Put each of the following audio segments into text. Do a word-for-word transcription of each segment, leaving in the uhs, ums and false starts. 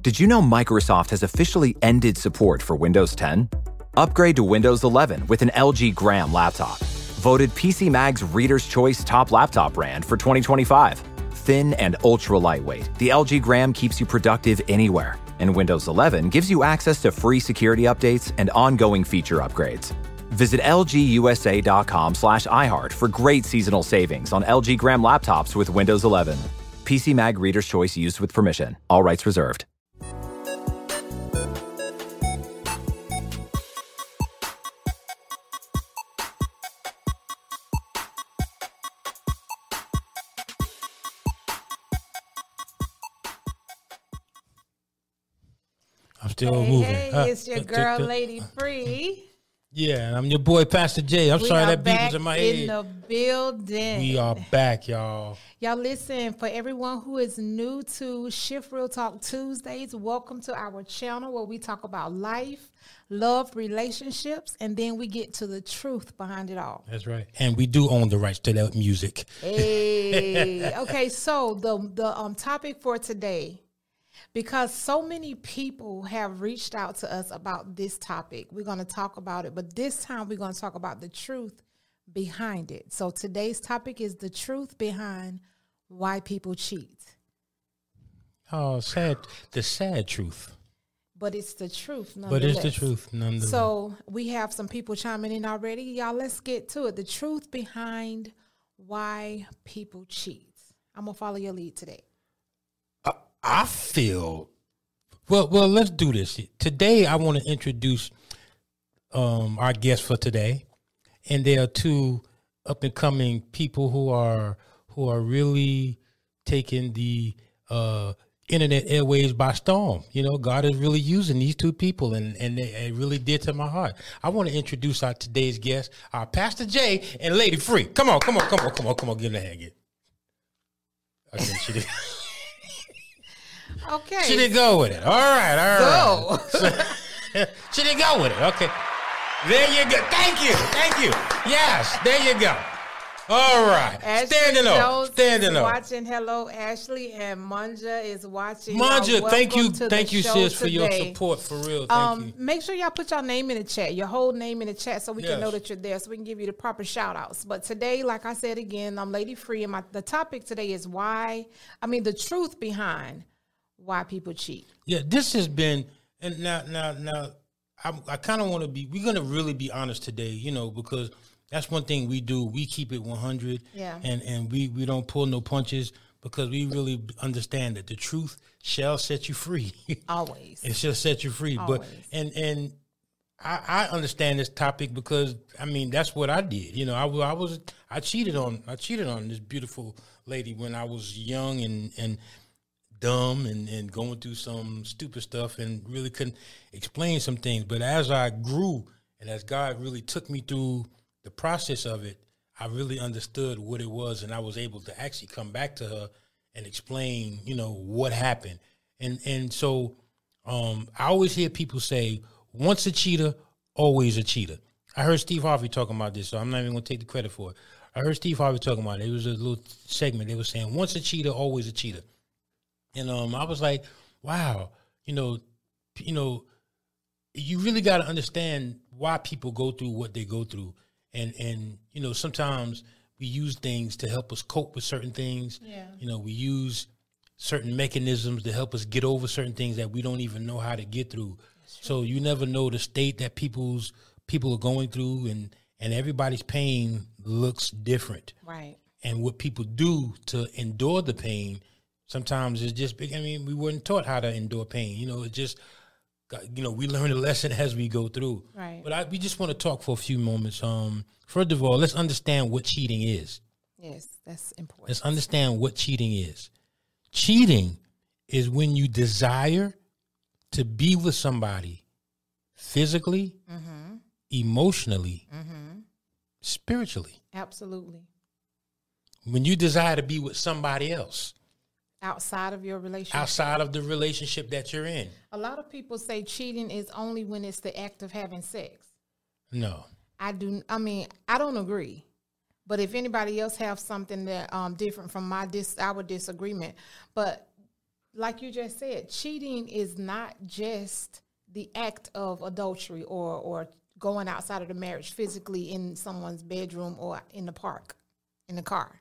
Did you know Microsoft has officially ended support for Windows ten? Upgrade to Windows eleven with an L G Gram laptop. Voted P C Mag's Reader's Choice Top Laptop Brand for twenty twenty-five. Thin and ultra lightweight, the L G Gram keeps you productive anywhere. And Windows eleven gives you access to free security updates and ongoing feature upgrades. Visit lgusa.com slash iHeart for great seasonal savings on L G Gram laptops with Windows eleven. P C Mag Reader's Choice used with permission. All rights reserved. I'm still hey, moving. Hey, uh, it's your girl, Lady Free. Yeah, and I'm your boy, Pastor J. I'm we sorry are that beat back was in my in head. the building. We are back, y'all. Y'all listen, for everyone who is new to Shift Real Talk Tuesdays, welcome to our channel where we talk about life, love, relationships, and then we get to the truth behind it all. That's right. And we do own the rights to that music. Hey. Okay, so the, the um topic for today, because so many people have reached out to us about this topic. We're going to talk about it, but this time we're going to talk about the truth behind it. So today's topic is the truth behind why people cheat. Oh, sad. The sad truth. But it's the truth, nonetheless. But it's the truth, nonetheless. So we have some people chiming in already. Y'all, let's get to it. The truth behind why people cheat. I'm going to follow your lead today. I feel well. Well, let's do this today. I want to introduce um, our guests for today, and they are two up and coming people who are who are really taking the uh, internet airways by storm. You know, God is really using these two people, and and they, it really did to my heart. I want to introduce our today's guests, our Pastor J and Lady Free. Come on, come on, come on, come on, come on, give them a hand. Get. Okay, she did. Okay. She didn't go with it. All right, all right. Go. She didn't go with it. Okay. There you go. Thank you. Thank you. Yes, there you go. All right. Ashley Standing up. Jones Standing is up. Watching. Hello, Ashley, and Manja is watching. Manja, Y'all, thank you. welcome to Thank the you, show sis, for your today. support. For real. Thank Um, you. make sure y'all put your name in the chat, your whole name in the chat, so we Yes. can know that you're there, so we can give you the proper shout outs. But today, like I said again, I'm Lady Free, and my, the topic today is why, I mean, the truth behind why people cheat. Yeah, this has been, and now, now, now, I, I kind of want to be, we're going to really be honest today, you know, because that's one thing we do. We keep it one hundred, Yeah. and, and we, we don't pull no punches because we really understand that the truth shall set you free. Always. It shall set you free. Always. But, and, and I, I understand this topic because, I mean, that's what I did. You know, I, wa- I was, I cheated on, I cheated on this beautiful lady when I was young and, and, dumb and, and going through some stupid stuff and really couldn't explain some things. But as I grew and as God really took me through the process of it, I really understood what it was, and I was able to actually come back to her and explain, you know, what happened. And and so um, I always hear people say, once a cheater, always a cheater. I heard Steve Harvey talking about this, so I'm not even going to take the credit for it. I heard Steve Harvey talking about it. It was a little segment. They were saying, once a cheater, always a cheater. And um, I was like, wow, you know, you know, you really got to understand why people go through what they go through. And, and you know, sometimes we use things to help us cope with certain things. Yeah. You know, we use certain mechanisms to help us get over certain things that we don't even know how to get through. So you never know the state that people's people are going through, and, and everybody's pain looks different. Right. And what people do to endure the pain sometimes it's just big. I mean, we weren't taught how to endure pain. You know, it just, you know, we learn a lesson as we go through. Right. But I, we just want to talk for a few moments. Um, first of all, let's understand what cheating is. Yes, that's important. Let's understand what cheating is. Cheating is when you desire to be with somebody physically, Mm-hmm. emotionally, Mm-hmm. spiritually. Absolutely. When you desire to be with somebody else. Outside of your relationship. Outside of the relationship that you're in. A lot of people say cheating is only when it's the act of having sex. No. I do. I mean, I don't agree. But if anybody else have something that um different from my dis our disagreement, but like you just said, cheating is not just the act of adultery or or going outside of the marriage physically in someone's bedroom or in the park, in the car.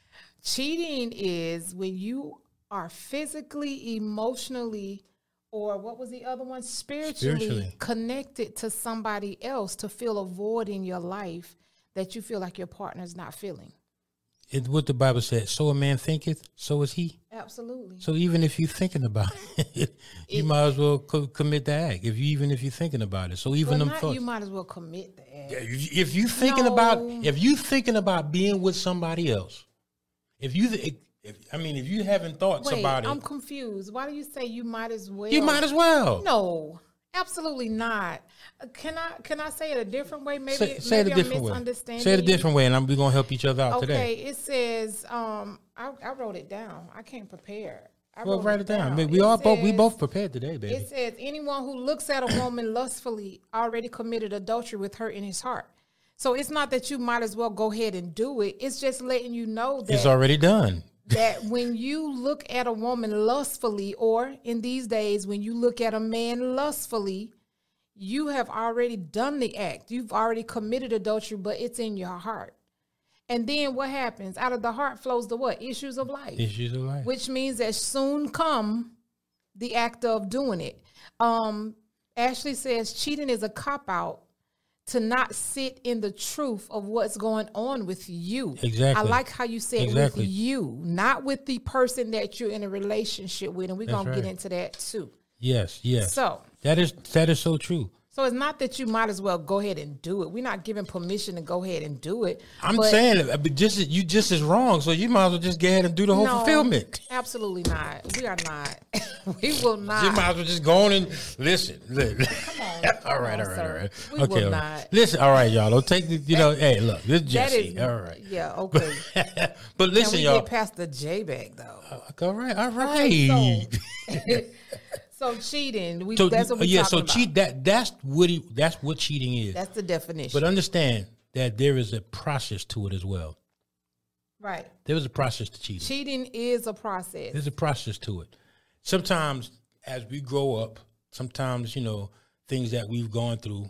Cheating is when you are physically, emotionally, or what was the other one? Spiritually, Spiritually connected to somebody else to fill a void in your life that you feel like your partner's not feeling. It, what the Bible said, so a man thinketh, so is he. Absolutely. So even if you're thinking about it, you it, might as well co- commit the act. If you even if you're thinking about it, so even well, them not thoughts, you might as well commit the act. If you thinking no. about if you thinking about being with somebody else, if you, if, if I mean, if you having thoughts Wait, about it, I'm confused. Why do you say you might as well? You might as well. No. Absolutely not. Can I can I say it a different way? Maybe say, say maybe it a different I'm way. misunderstanding. Say it a different way, and I'm, we're gonna help each other out okay, today. Okay, it says um, I, I wrote it down. I can't prepare. I well, write it down. down. I mean, we it all says, both we both prepared today, baby. It says anyone who looks at a woman lustfully already committed adultery with her in his heart. So it's not that you might as well go ahead and do it. It's just letting you know that it's already done. That when you look at a woman lustfully, or in these days when you look at a man lustfully, you have already done the act. You've already committed adultery, but it's in your heart. And then what happens? Out of the heart flows the what? Issues of life. Issues of life. Which means that soon come the act of doing it. Um, Ashley says cheating is a cop-out to not sit in the truth of what's going on with you. Exactly. I like how you said exactly. with you, not with the person that you're in a relationship with. And we're going right. to get into that too. Yes, yes. So that is that is so true. So it's not that you might as well go ahead and do it. We're not giving permission to go ahead and do it. I'm saying, but just you just as wrong. So you might as well just go ahead and do the whole no, fulfillment. Absolutely not. We are not. We will not. You might as well just go on and listen. listen. Come on. all Come right, on, all right, sir. all right. We okay, will all not. Right. Listen, all right, y'all. Don't take the, you know, hey, look, this is Jesse. Is, all right. Yeah, okay. But listen, Can we y'all. get past the J back, though? Uh, all right, all right. All right so, So cheating, we, so, that's what we yeah. talking So cheat about. that that's what he, that's what cheating is. That's the definition. But understand that there is a process to it as well. Right. There is a process to cheating. Cheating is a process. There's a process to it. Sometimes, as we grow up, sometimes you know things that we've gone through,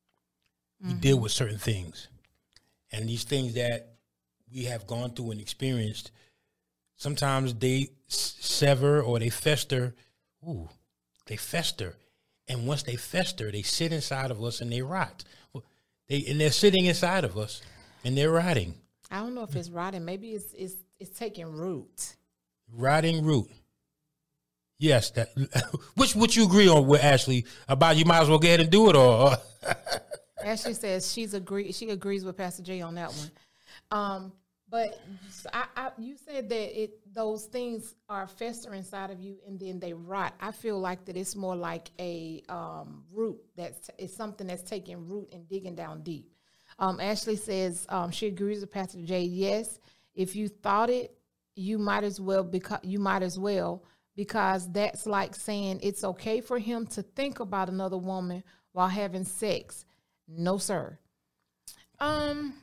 we mm-hmm. deal with certain things, and these things that we have gone through and experienced, sometimes they s- sever or they fester. Ooh. They fester, and once they fester, they sit inside of us and they rot. They and they're sitting inside of us and they're rotting. I don't know if it's rotting. Maybe it's it's it's taking root. Rotting root. Yes, that. Which would you agree on with Ashley about? You might as well go ahead and do it, or Ashley says she's agree. She agrees with Pastor J on that one. Um, but I, I, you said that it those things are fester inside of you and then they rot. I feel like that it's more like a um, root that's it's something that's taking root and digging down deep. Um, Ashley says um, she agrees with Pastor J. Yes, if you thought it, you might as well because you might as well because that's like saying it's okay for him to think about another woman while having sex. No, sir. Um.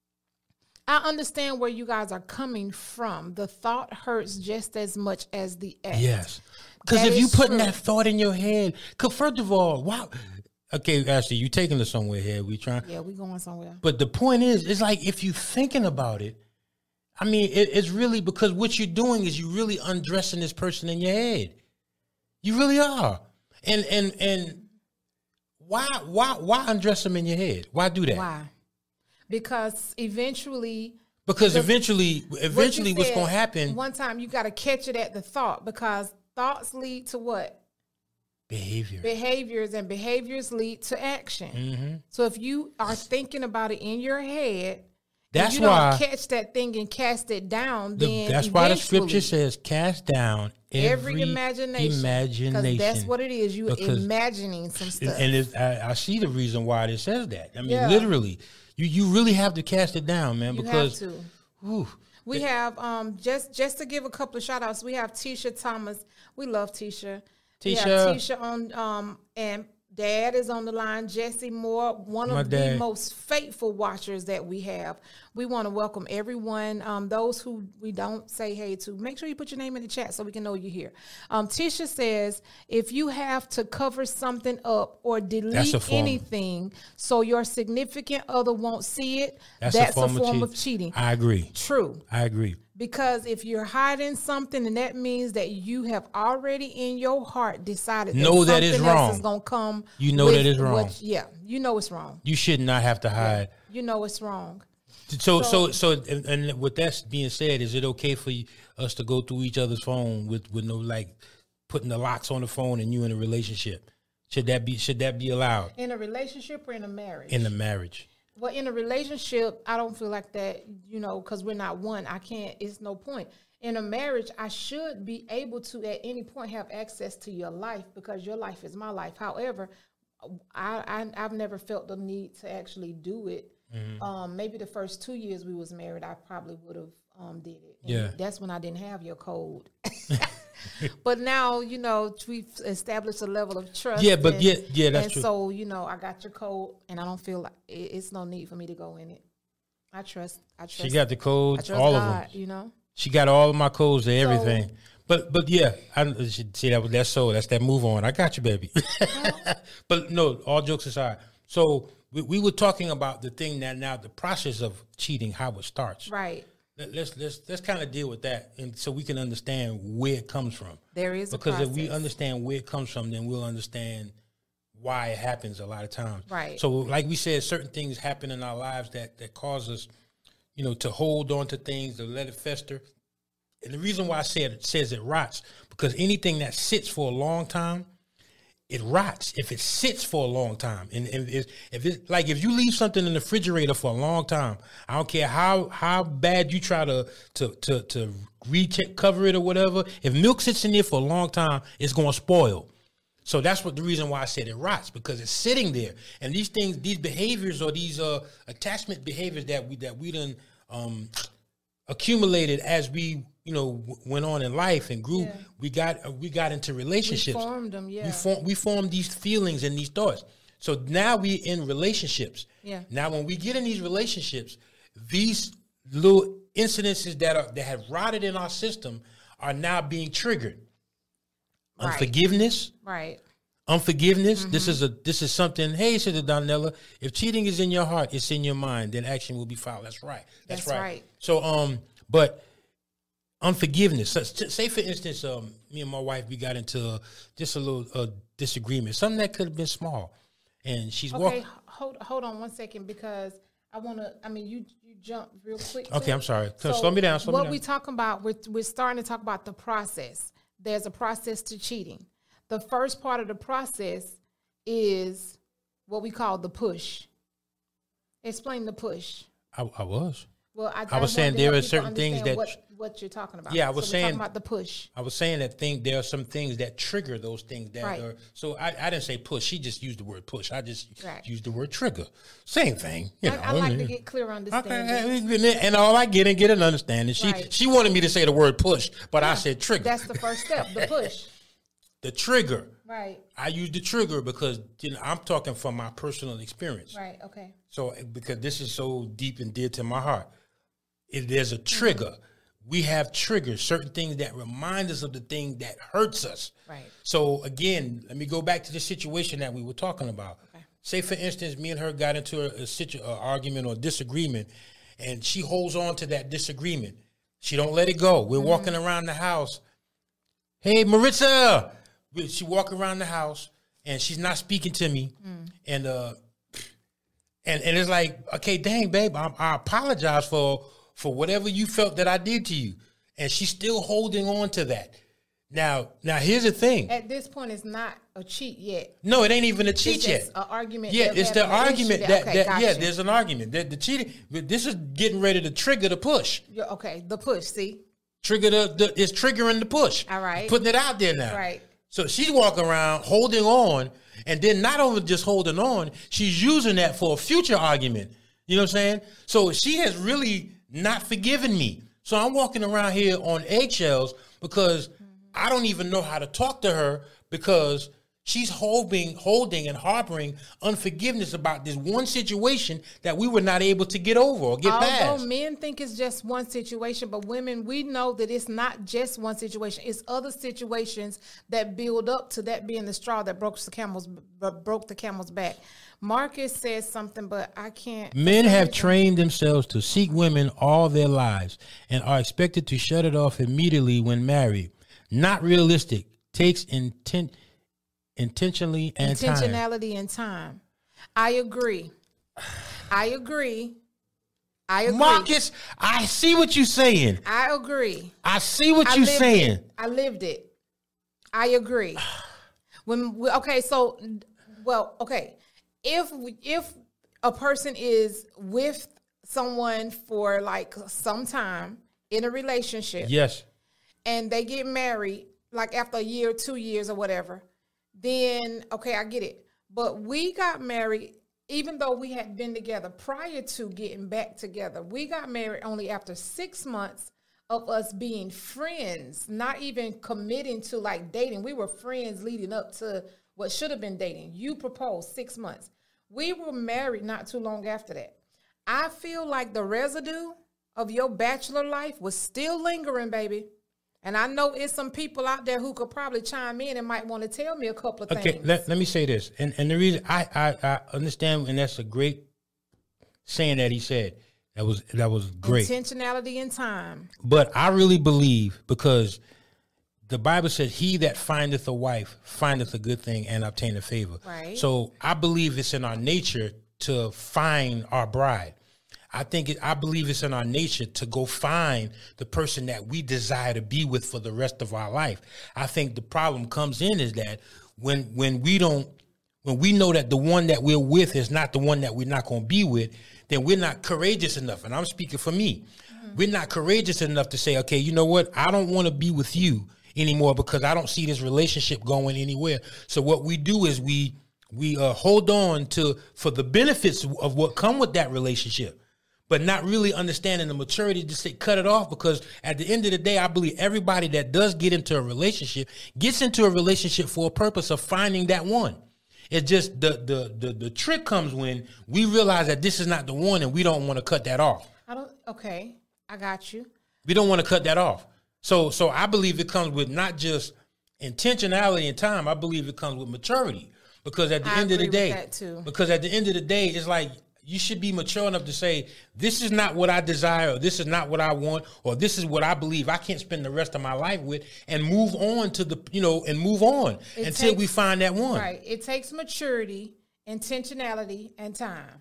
I understand where you guys are coming from. The thought hurts just as much as the act. Yes. Because if you putting that thought in your head, because first of all, wow. Okay, Ashley, you taking us somewhere here. We trying. Yeah, we going somewhere. But the point is, it's like if you thinking about it, I mean, it, it's really because what you're doing is you really undressing this person in your head. You really are. And and and why why why undress them in your head? Why do that? Why? Because eventually, because the, eventually, eventually, what what's going to happen? One time, you got to catch it at the thought because thoughts lead to what? Behavior. Behaviors, and behaviors lead to action. Mm-hmm. So if you are thinking about it in your head, that's and you why don't catch that thing and cast it down. The, then that's why the scripture says, "Cast down every, every imagination." Imagination. That's what it is. You because, imagining some stuff, and it's, I, I see the reason why it says that. I mean, yeah. literally. You you really have to cast it down, man, you because have to. Whew, we it, have um just just to give a couple of shout outs, we have Tisha Thomas. We love Tisha. Tisha. We have Tisha on um and Dad is on the line. Jesse Moore, one My of the dad. most faithful watchers that we have. We want to welcome everyone. Um, those who we don't say hey to, make sure you put your name in the chat so we can know you're here. Um, Tisha says, if you have to cover something up or delete form. anything so your significant other won't see it, That's, that's, a form, a form of, of, cheat. cheating. I agree. True. I agree. Because if you're hiding something, and that means that you have already in your heart decided Know that that something is else wrong. is going to come. You know with that is wrong. what- yeah, you know it's wrong. You should not have to hide. You know it's wrong. So, so, So- so, and, and with that being said, is it okay for you, us to go through each other's phone with, with no like putting the locks on the phone and you in a relationship? Should that be should that be allowed In a relationship or in a marriage? in the marriage? Well, in a relationship, I don't feel like that, you know, because we're not one. I can't, it's no point. In a marriage, I should be able to at any point have access to your life because your life is my life. However, I, I, I've never felt the need to actually do it. Mm-hmm. Um, maybe the first two years we was married, I probably would have um, did it. And Yeah. that's when I didn't have your code. But now, you know, we've established a level of trust. Yeah, but and- yeah, yeah, that's and true. so, you know, I got your code, and I don't feel like it, it's no need for me to go in it. I trust. I trust. She got the I codes, trust all God, of them. You know. She got all of my codes and everything. But but yeah, I should see that was that soul. That's that move on. I got you, baby. But no, all jokes aside. So we, we were talking about the thing that now the process of cheating, how it starts. Right. Let- Let's let's let's kind of deal with that, and so we can understand where it comes from. There is a Because if we process. understand where it comes from, then we'll understand why it happens a lot of times. Right. So, like we said, certain things happen in our lives that that cause us, you know, to hold on to things, to let it fester. And the reason why I said it says it rots, because anything that sits for a long time, it rots. If it sits for a long time, and, and if, if it's like if you leave something in the refrigerator for a long time, I don't care how how bad you try to to to to recheck cover it or whatever. If milk sits in there for a long time, it's going to spoil. So that's what the reason why I said it rots, because it's sitting there, and these things, these behaviors or these uh attachment behaviors that we that we done um accumulated as we, you know, w- went on in life and grew. Yeah. We got uh, we got into relationships. We formed them, yeah. We form we formed these feelings and these thoughts. So now we in relationships. Yeah. Now when we get in these relationships, these little incidences that are that have rotted in our system are now being triggered. Right. Unforgiveness. Right. Unforgiveness. Mm-hmm. This is a this is something. Hey, Sister Donella, if cheating is in your heart, it's in your mind, then action will be filed. That's right. That's, That's right. right. So, um, but unforgiveness. So, t- say for instance, um, me and my wife, we got into uh, just a little uh, disagreement, something that could have been small, and she's Okay. walking. Hold hold on one second, because I want to. I mean, you you jump real quick. to Okay, it. I'm sorry. Slow me down, slow me what down. we talking about? We're we're starting to talk about the process. There's a process to cheating. The first part of the process is what we call the push. Explain the push. I, I was. Well, I, I was saying wanted to there help are people certain things understand that- what, what you're talking about. Yeah, I was so we're saying- talking about the push. I was saying that thing. There are some things that trigger those things that Right. are. So I, I didn't say push. She just used the word push. I just Right. used the word trigger. Same thing. You I, know, I like to mean. get clear understanding. Okay, and all I get and get an understanding. She Right. she wanted me to say the word push, but I said trigger. That's the first step, the push. The trigger. Right, I use the trigger because, you know, I'm talking from my personal experience. right, okay. So because this is so deep and dear to my heart, if there's a trigger, we have triggers, certain things that remind us of the thing that hurts us. Right. So again, let me go back to the situation that we were talking about. Okay. Say for instance, me and her got into a, a situ- a argument or disagreement, and she holds on to that disagreement. She don't let it go. We're Mm-hmm. walking around the house. Hey, Maritza. We- She walk around the house and she's not speaking to me, Mm. and uh, and and it's like, okay, dang, babe, I, I apologize for for whatever you felt that I did to you, and she's still holding on to that. Now, now here's the thing. At this point, it's not a cheat yet. No, it ain't even a cheat It's yet. just an argument. Yeah, they're it's the having, an issue argument that- that, okay, that yeah, gotcha. there's an argument. The, the cheating, this is getting ready to trigger the push. Yeah, okay, the push. See, Trigger the, the it's triggering the push. All right. Putting it out there now. Right. So she's walking around holding on, and then not only just holding on, she's using that for a future argument. You know what I'm saying? So she has really not forgiven me. So I'm walking around here on eggshells because I don't even know how to talk to her, because She's holding, holding and harboring unforgiveness about this one situation that we were not able to get over or get Although past. Although men think it's just one situation, but women, we know that it's not just one situation. It's other situations that build up to that being the straw that broke the camel's broke the camel's back. Marcus says something, but I can't. Men have trained themselves to seek women all their lives and are expected to shut it off immediately when married. Not realistic. Takes intent. Intentionally and intentionality time. and time. I agree. I agree. I agree. Marcus, I see what you're saying. I agree. I see what I you're saying. It. I lived it. I agree. When we, okay, so well, okay. If if a person is with someone for like some time in a relationship, yes, and they get married like after a year, two years, or whatever. Then, okay, I get it. But we got married, even though we had been together prior to getting back together. We got married only after six months of us being friends, not even committing to like dating. We were friends leading up to what should have been dating. You proposed six months. We were married not too long after that. I feel like the residue of your bachelor life was still lingering, baby. And I know it's some people out there who could probably chime in and might want to tell me a couple of okay, things. Okay, let, let me say this. And and the reason I, I, I understand, and that's a great saying that he said. That was that was great. Intentionality and time. But I really believe, because the Bible said, he that findeth a wife findeth a good thing and obtaineth favor. Right. So I believe it's in our nature to find our bride. I think it, I believe it's in our nature to go find the person that we desire to be with for the rest of our life. I think the problem comes in is that when when we don't, when we know that the one that we're with is not the one that we're not going to be with, then we're not courageous enough. And I'm speaking for me. Mm-hmm. We're not courageous enough to say, okay, you know what? I don't want to be with you anymore because I don't see this relationship going anywhere. So what we do is we we uh, hold on to for the benefits of what come with that relationship, but not really understanding the maturity to say cut it off, because at the end of the day, I believe everybody that does get into a relationship gets into a relationship for a purpose of finding that one. It's just the the the, the trick comes when we realize that this is not the one and we don't want to cut that off. I don't. Okay, I got you. We don't want to cut that off. So so I believe it comes with not just intentionality and time. I believe it comes with maturity, because at the I end of the agree day, with that too. because at the end of the day, it's like, you should be mature enough to say, this is not what I desire, or this is not what I want, or this is what I believe I can't spend the rest of my life with, and move on to the, you know, and move on It until takes- we find that one. Right. It takes maturity, intentionality, and time.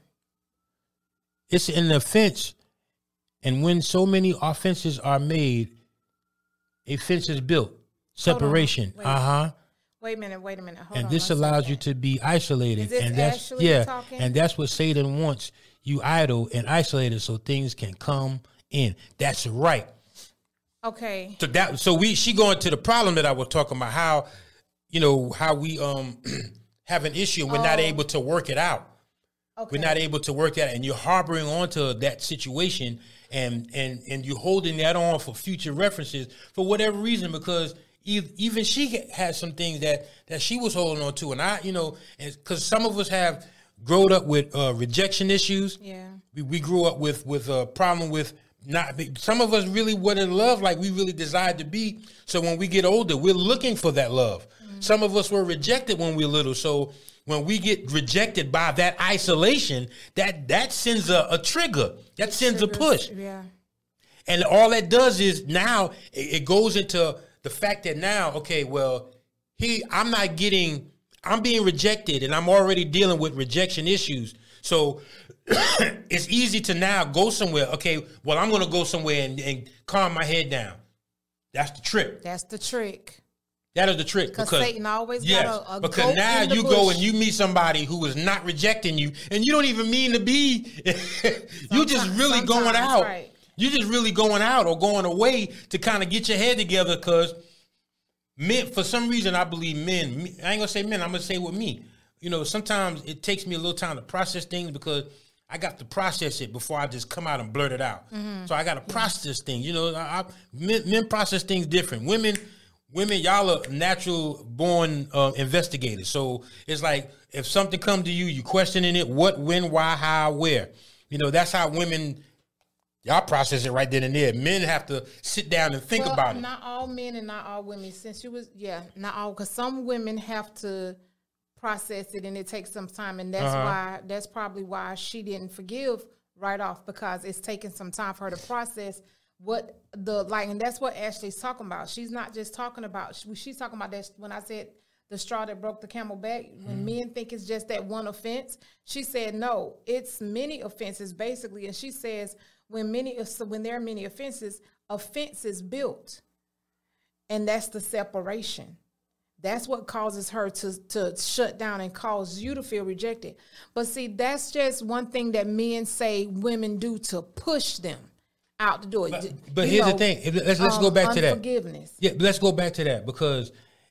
It's an offense. And when so many offenses are made, a fence is built. Separation. Wait. Uh-huh. Wait a minute. Wait a minute. Hold And on this one allows second. you to be isolated. Is this and that's Ashley yeah. talking? And that's what Satan wants. You idle and isolated so things can come in. That's right. Okay. So that so we she going to the problem that I was talking about, how, you know, how we um have an issue and we're not Oh. able to work it out. Okay. We're not able to work that, and you're harboring onto that situation, and and and you're holding that on for future references for whatever reason, because e- even she had some things that that she was holding on to, and I, you know, because some of us have grown up with uh, rejection issues. Yeah. We we grew up with with a problem with not. Some of us really wasn't love like we really desired to be. So when we get older, we're looking for that love. Mm-hmm. Some of us were rejected when we were little, so when we get rejected by that isolation, that that sends a, a trigger. That It sends a triggers- push. Yeah. And all that does is now it, it goes into the fact that now, okay, well, he, I'm not getting, I'm being rejected, and I'm already dealing with rejection issues. So it's easy to now go somewhere. Okay, well, I'm going to go somewhere and, and calm my head down. That's the trick. That's the trick. That is the trick. Because Because Satan always yes, got a, a because goat now in the you go bush. and you meet somebody who is not rejecting you, and you don't even mean to be. You just Sometimes- really going sometimes, out. right. You just really going out or going away to kind of get your head together. Because men, for some reason, I believe men. me- I ain't gonna say men. I'm gonna say with me. You know, sometimes it takes me a little time to process things, because I got to process it before I just come out and blurt it out. Mm-hmm. So I got to process things. You know, I, I, men, men process things different. Women. women, y'all are natural born uh, investigators. So it's like if something come to you, you questioning it, what, when, why, how, where. You know, that's how women, y'all process it right then and there. Men have to sit down and think well, about it. Not all men and not all women. Since you was, yeah, not all, because some women have to process it and it takes some time. And that's uh-huh. why, that's probably why she didn't forgive right off, because it's taking some time for her to process what the, like, and that's what Ashley's talking about. She's not just talking about, she, she's talking about that when I said the straw that broke the camel back, when mm-hmm. men think it's just that one offense, she said, no, it's many offenses basically. And she says, when many, so when there are many offenses, offense is built. And that's the separation. That's what causes her to, to shut down and cause you to feel rejected. But see, that's just one thing that men say women do to push them out the door. But, but here's know, the thing. Let's, let's um, go back to that. Unforgiveness. Yeah, let's go back to that, because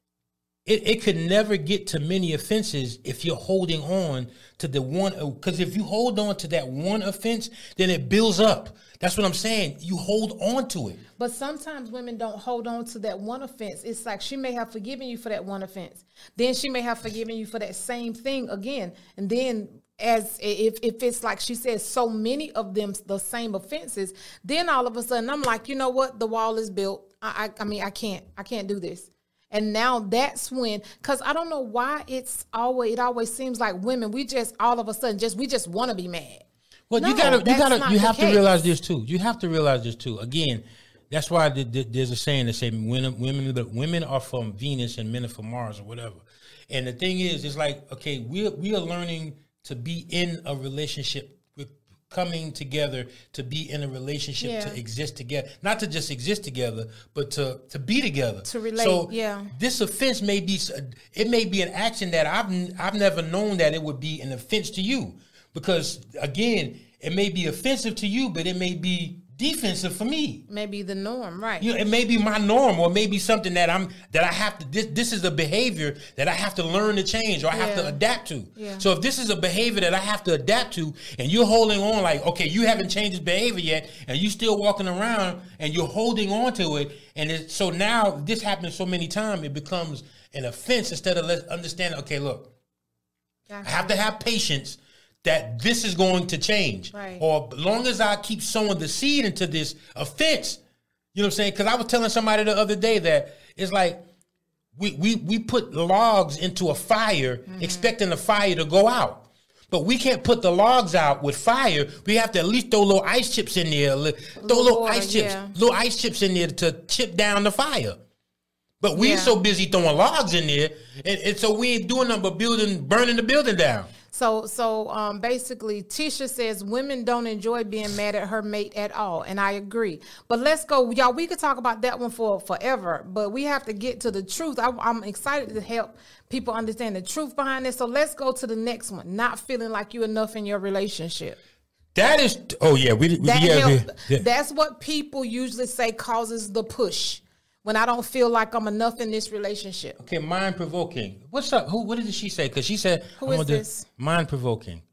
it, it could never get to many offenses if you're holding on to the one. Because if you hold on to that one offense, then it builds up. That's what I'm saying. You hold on to it. But sometimes women don't hold on to that one offense. It's like she may have forgiven you for that one offense. Then she may have forgiven you for that same thing again. And then as if, if it's like she says, so many of them, the same offenses, then all of a sudden I'm like, you know what? The wall is built. I, I, I mean, I can't, I can't do this. And now that's when, because I don't know why it's always, it always seems like women, we just all of a sudden just, we just want to be mad. Well, no, you gotta, you gotta, you have to realize this too. You have to realize this too. Again, that's why the, the, there's a saying that say women, women, women are from Venus and men are from Mars or whatever. And the thing is, it's like, okay, we we are learning to be in a relationship, we're coming together to be in a relationship, yeah. to exist together, not to just exist together, but to to be together, to relate. So yeah, this offense may be, it may be an action that I've I've never known that it would be an offense to you. Because, again, it may be offensive to you, but it may be defensive for me. Maybe the norm, right? You know, it may be my norm, or maybe something that I'm that I have to. This this is a behavior that I have to learn to change, or I yeah. have to adapt to. Yeah. So if this is a behavior that I have to adapt to, and you're holding on, like, okay, you haven't changed this behavior yet, and you still walking around, and you're holding on to it, and it's, so now this happens so many times, it becomes an offense instead of let's understand. Okay, look, gotcha. I have to have patience. That this is going to change. Right. Or as long as I keep sowing the seed into this offense, you know what I'm saying? Because I was telling somebody the other day that it's like we we we put logs into a fire mm-hmm. expecting the fire to go out. But we can't put the logs out with fire. We have to at least throw little ice chips in there, throw little, little ice chips, yeah. little ice chips in there to chip down the fire. But we're yeah. so busy throwing logs in there, and, and so we ain't doing nothing but building, burning the building down. So, so um, basically, Tisha says women don't enjoy being mad at her mate at all, and I agree. But let's go, y'all. We could talk about that one for forever, but we have to get to the truth. I, I'm excited to help people understand the truth behind this. So let's go to the next one. Not feeling like you're enough in your relationship. That is, oh yeah, we, that yeah, we, yeah. That's what people usually say causes the push. When I don't feel like I'm enough in this relationship. Okay, mind provoking. What's up? Who? What did she say? Because she said, "Who is this?" Mind provoking.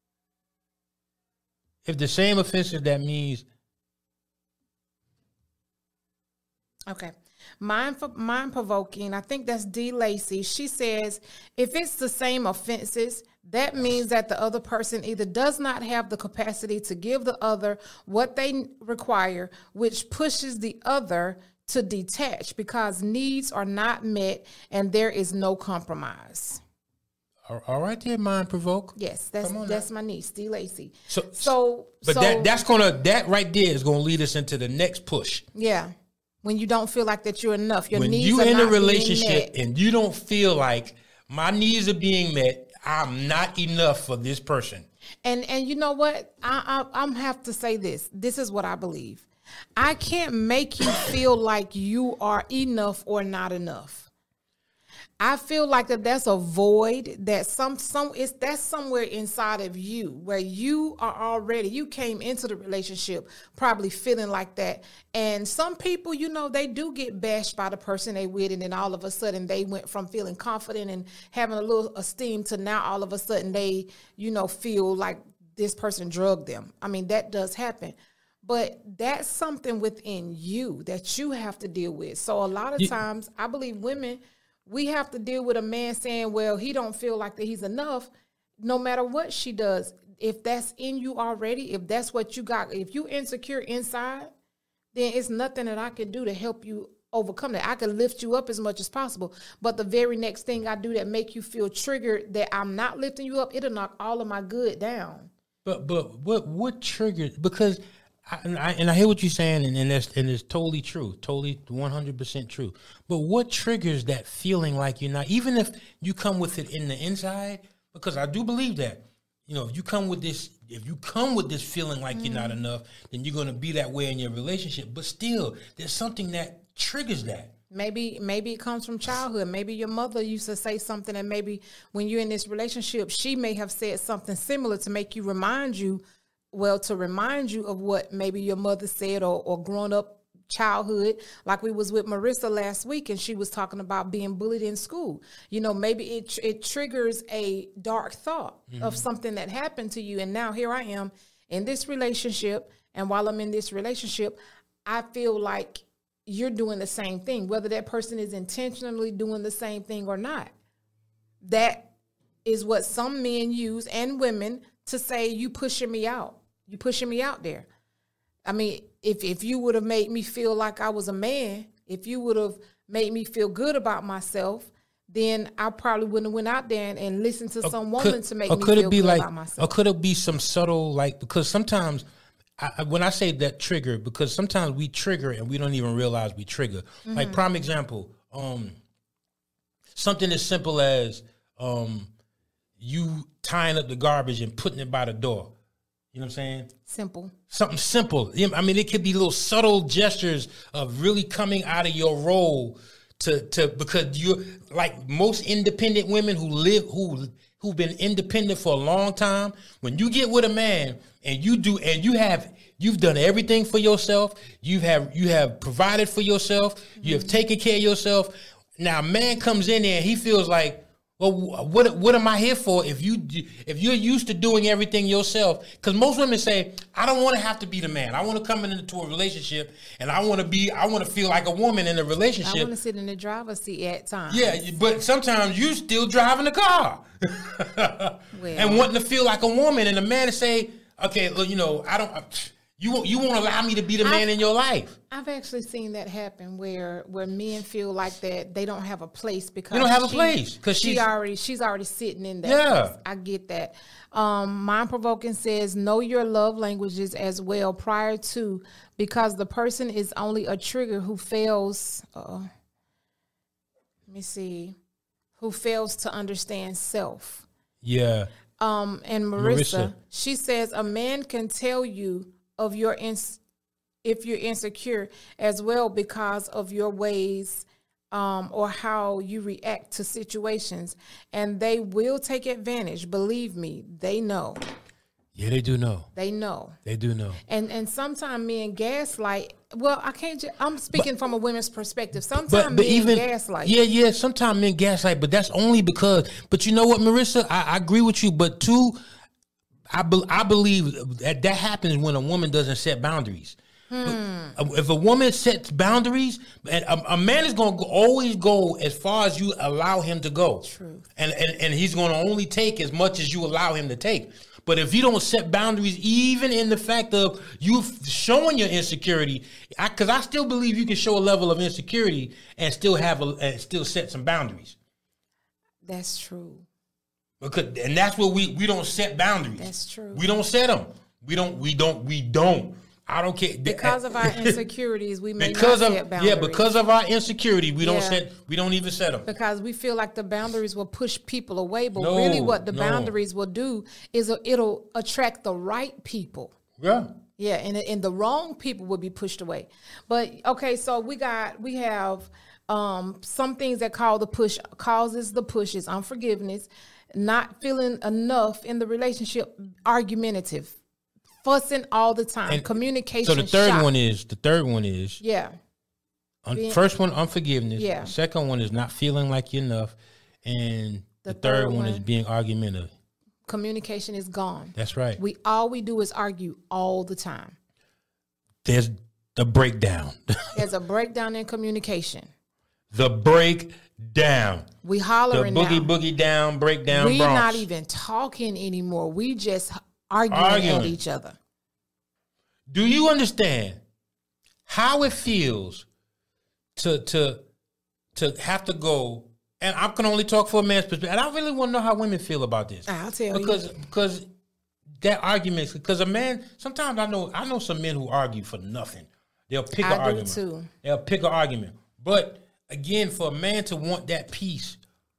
If the same offenses, that means. Okay, mind mind provoking. I think that's D. Lacey. She says, if it's the same offenses, that means that the other person either does not have the capacity to give the other what they require, which pushes the other to detach because needs are not met and there is no compromise. All right, there, mind provoke. Yes, that's that's now. my niece, D. Lacey. So, so, but so, that that's gonna that right there is gonna lead us into the next push. Yeah, when you don't feel like that you're enough, your when needs you are in not a relationship being met. And you don't feel like my needs are being met, I'm not enough for this person. And and you know what? I, I I'm have to say this. This is what I believe. I can't make you feel like you are enough or not enough. I feel like that that's a void that some some it's that's somewhere inside of you where you are already, you came into the relationship probably feeling like that. And some people, you know, they do get bashed by the person they with, and then all of a sudden they went from feeling confident and having a little esteem to now all of a sudden they, you know, feel like this person drugged them. I mean, that does happen. But that's something within you that you have to deal with. So a lot of You- times, I believe women, we have to deal with a man saying, well, he don't feel like that he's enough, no matter what she does. If that's in you already, if that's what you got, if you insecure inside, then it's nothing that I can do to help you overcome that. I can lift you up as much as possible. But the very next thing I do that make you feel triggered that I'm not lifting you up, it'll knock all of my good down. But but what what triggered? Because I, and I and I hear what you're saying, and, and that's and it's totally true, totally one hundred percent true. But what triggers that feeling like you're not, even if you come with it in the inside? Because I do believe that, you know, if you come with this, if you come with this feeling like mm-hmm. you're not enough, then you're going to be that way in your relationship. But still, there's something that triggers that. Maybe maybe it comes from childhood. Maybe your mother used to say something, and maybe when you're in this relationship, she may have said something similar to make you remind you, well, to remind you of what maybe your mother said or, or grown up childhood. Like we was with Marissa last week, and she was talking about being bullied in school. You know, maybe it it triggers a dark thought mm-hmm. of something that happened to you. And now here I am in this relationship, and while I'm in this relationship, I feel like you're doing the same thing, whether that person is intentionally doing the same thing or not. That is what some men use, and women, to say, you pushing me out. You pushing me out there. I mean, if, if you would have made me feel like I was a man, if you would have made me feel good about myself, then I probably wouldn't have went out there and, and listened to some woman could, to make or me could feel it be good like, about myself. Or could it be some subtle, like, because sometimes, I, when I say that trigger, because sometimes we trigger and we don't even realize we trigger. Mm-hmm. Like, prime example, um, something as simple as um, you tying up the garbage and putting it by the door. You know what I'm saying? Simple. Something simple. I mean, it could be little subtle gestures of really coming out of your role to to because you're like most independent women who live who who've been independent for a long time. When you get with a man and you do and you have you've done everything for yourself, you have you have provided for yourself, mm-hmm. you have taken care of yourself. Now, a man comes in there and he feels like, well, what what am I here for if you if you're used to doing everything yourself? Because most women say, I don't want to have to be the man. I want to come into a relationship and I want to be I want to feel like a woman in a relationship. I want to sit in the driver's seat at times. Yeah, but sometimes you still driving the car well. and wanting to feel like a woman, and the man to say, okay, look, you know, I don't. You you won't allow me to be the man I've, in your life. I've actually seen that happen where where men feel like that they don't have a place because you don't have she, a place because she already she's already sitting in that. Yeah, place. I get that. Um, Mind Provoking says know your love languages as well prior to, because the person is only a trigger who fails. Uh, let me see, who fails to understand self. Yeah. Um, and Marissa, Marissa, she says a man can tell you of your ins- if you're insecure as well because of your ways um, or how you react to situations, and they will take advantage. Believe me, they know. Yeah, they do know. They know. They do know. And and sometimes men gaslight. Well, I can't. Ju- I'm speaking but, from a woman's perspective. Sometimes but, but men even, gaslight. Yeah, yeah. Sometimes men gaslight, but that's only because. But you know what, Marissa, I, I agree with you. But two. I, be, I believe that that happens when a woman doesn't set boundaries. Hmm. If a woman sets boundaries, and a, a man is going to always go as far as you allow him to go. True. And, and, and he's going to only take as much as you allow him to take. But if you don't set boundaries, even in the fact of you showing your insecurity, because I, I still believe you can show a level of insecurity and still have a, and still set some boundaries. That's true. Because, and that's what we we don't set boundaries. That's true. We don't set them. We don't. We don't. We don't. I don't care. Because of our insecurities, we may because not of, set boundaries. Yeah, because of our insecurity, we yeah. don't set. We don't even set them. Because we feel like the boundaries will push people away, but no, really, what the no. boundaries will do is it'll attract the right people. Yeah. Yeah, and and the wrong people will be pushed away. But okay, so we got we have um, some things that call the push causes the pushes: unforgiveness, not feeling enough in the relationship, argumentative, fussing all the time, and communication. So the third shot. one is the third one is yeah. Un, Being, first one, unforgiveness. Yeah. The second one is not feeling like you're enough, and the, the third, third one, one is being argumentative. Communication is gone. That's right. We all we do is argue all the time. there's the breakdown. There's a breakdown in communication. The breakdown. We hollering the boogie now. boogie down, breakdown. We Bronx. not even talking anymore. We just arguing, Arguing. at each other. Do you understand how it feels to to to have to go? And I can only talk for a man's perspective. And I really want to know how women feel about this. I'll tell because, you. Because that argument, because a man, sometimes I know I know some men who argue for nothing. They'll pick I an do argument. too. They'll pick an argument. But again, for a man to want that peace,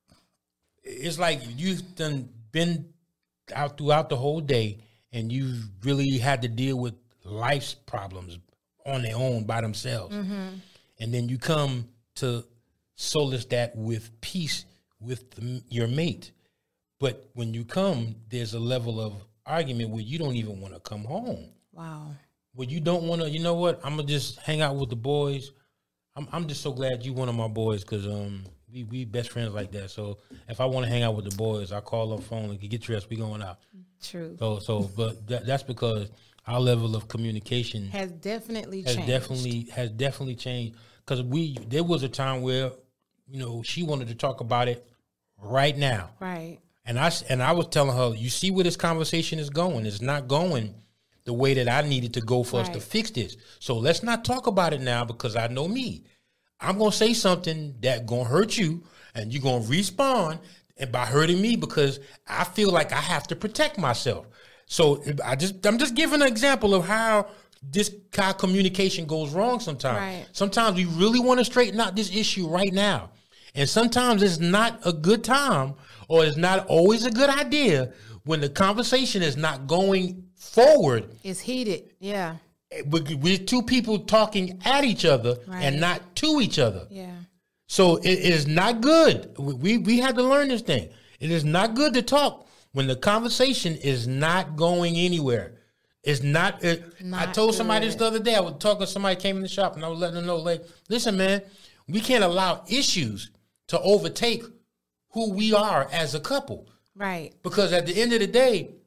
it's like you've done been out throughout the whole day and you've really had to deal with life's problems on their own by themselves. Mm-hmm. And then you come to solace that with peace with the, your mate. But when you come, there's a level of argument where you don't even want to come home. Wow. Where you don't want to, you know what, I'm going to just hang out with the boys. I'm I'm just so glad you one of my boys because um we, we best friends like that. So if I want to hang out with the boys, I call on phone and get dressed, we going out. True. So, so but that, that's because our level of communication has definitely has changed. definitely has definitely changed because we there was a time where you know she wanted to talk about it right now, right? And I and I was telling her, you see where this conversation is going. It's not going the way that I needed to go for right. us to fix this. So let's not talk about it now because I know me. I'm gonna say something that gonna hurt you, and you're gonna respond and by hurting me because I feel like I have to protect myself. So I just I'm just giving an example of how this kind of communication goes wrong sometimes. Right. Sometimes we really want to straighten out this issue right now. And sometimes it's not a good time or it's not always a good idea when the conversation is not going forward. It's heated, yeah. We're two people talking at each other right. and not to each other. Yeah. So it is not good. We we had to learn this thing. It is not good to talk when the conversation is not going anywhere. It's not. It, not I told good. somebody this the other day. I was talking. Somebody came in the shop, and I was letting them know, like, listen, man, we can't allow issues to overtake who we are as a couple. Right. Because at the end of the day,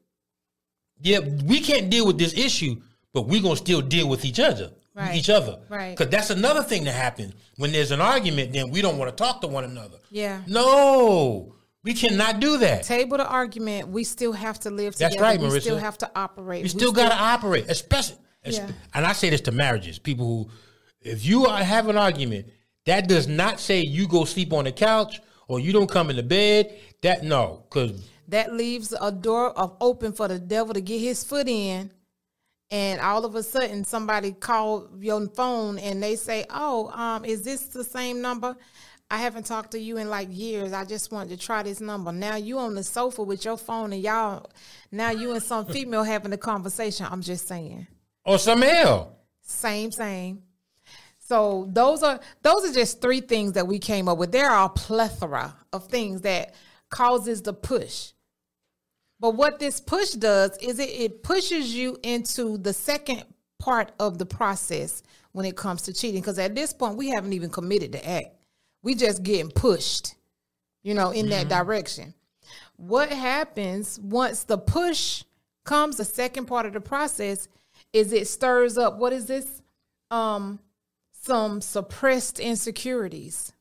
yeah, we can't deal with this issue, but we're gonna still deal with each other. Right. Each other. Right. Because that's another thing that happens. When there's an argument, then we don't want to talk to one another. Yeah. No, we cannot do that. Table the argument. We still have to live together. That's right, Marissa. We still have to operate. We still, still got to operate, especially. Yeah. And I say this to marriages, people who, if you are, have an argument, that does not say you go sleep on the couch or you don't come in the bed. That, no, because. That leaves a door of open for the devil to get his foot in. And all of a sudden, somebody called your phone and they say, oh, um, is this the same number? I haven't talked to you in like years. I just wanted to try this number. Now you on the sofa with your phone and y'all, now you and some female having a conversation. I'm just saying. Or some hell. Same, same. So those are those are just three things that we came up with. There are a plethora of things that causes the push. But what this push does is it, it pushes you into the second part of the process when it comes to cheating. Because at this point, we haven't even committed the act. We just getting pushed, you know, in mm-hmm. that direction. What happens once the push comes, the second part of the process, is it stirs up, what is this? Um, some suppressed insecurities.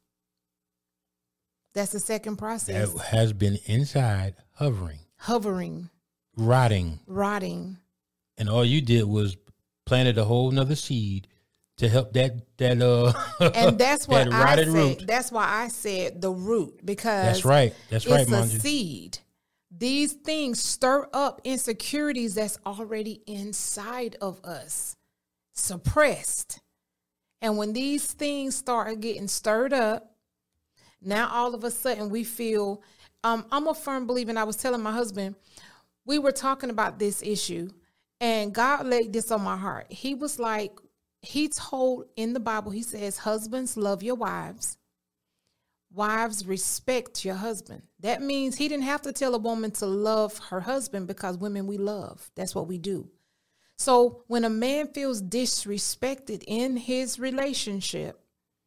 That's the second process. That has been inside hovering. Hovering. Rotting. Rotting. And all you did was planted a whole nother seed to help that that uh and that's what that I rotted said. root. That's why I said the root, because that's right. That's it's right, a Manju. seed. These things stir up insecurities that's already inside of us, suppressed. And when these things start getting stirred up, now all of a sudden we feel. Um, I'm a firm believer, and I was telling my husband, we were talking about this issue, and God laid this on my heart. He was like, he told in the Bible, he says, husbands, love your wives. Wives, respect your husband. That means he didn't have to tell a woman to love her husband because women, we love. That's what we do. So when a man feels disrespected in his relationship,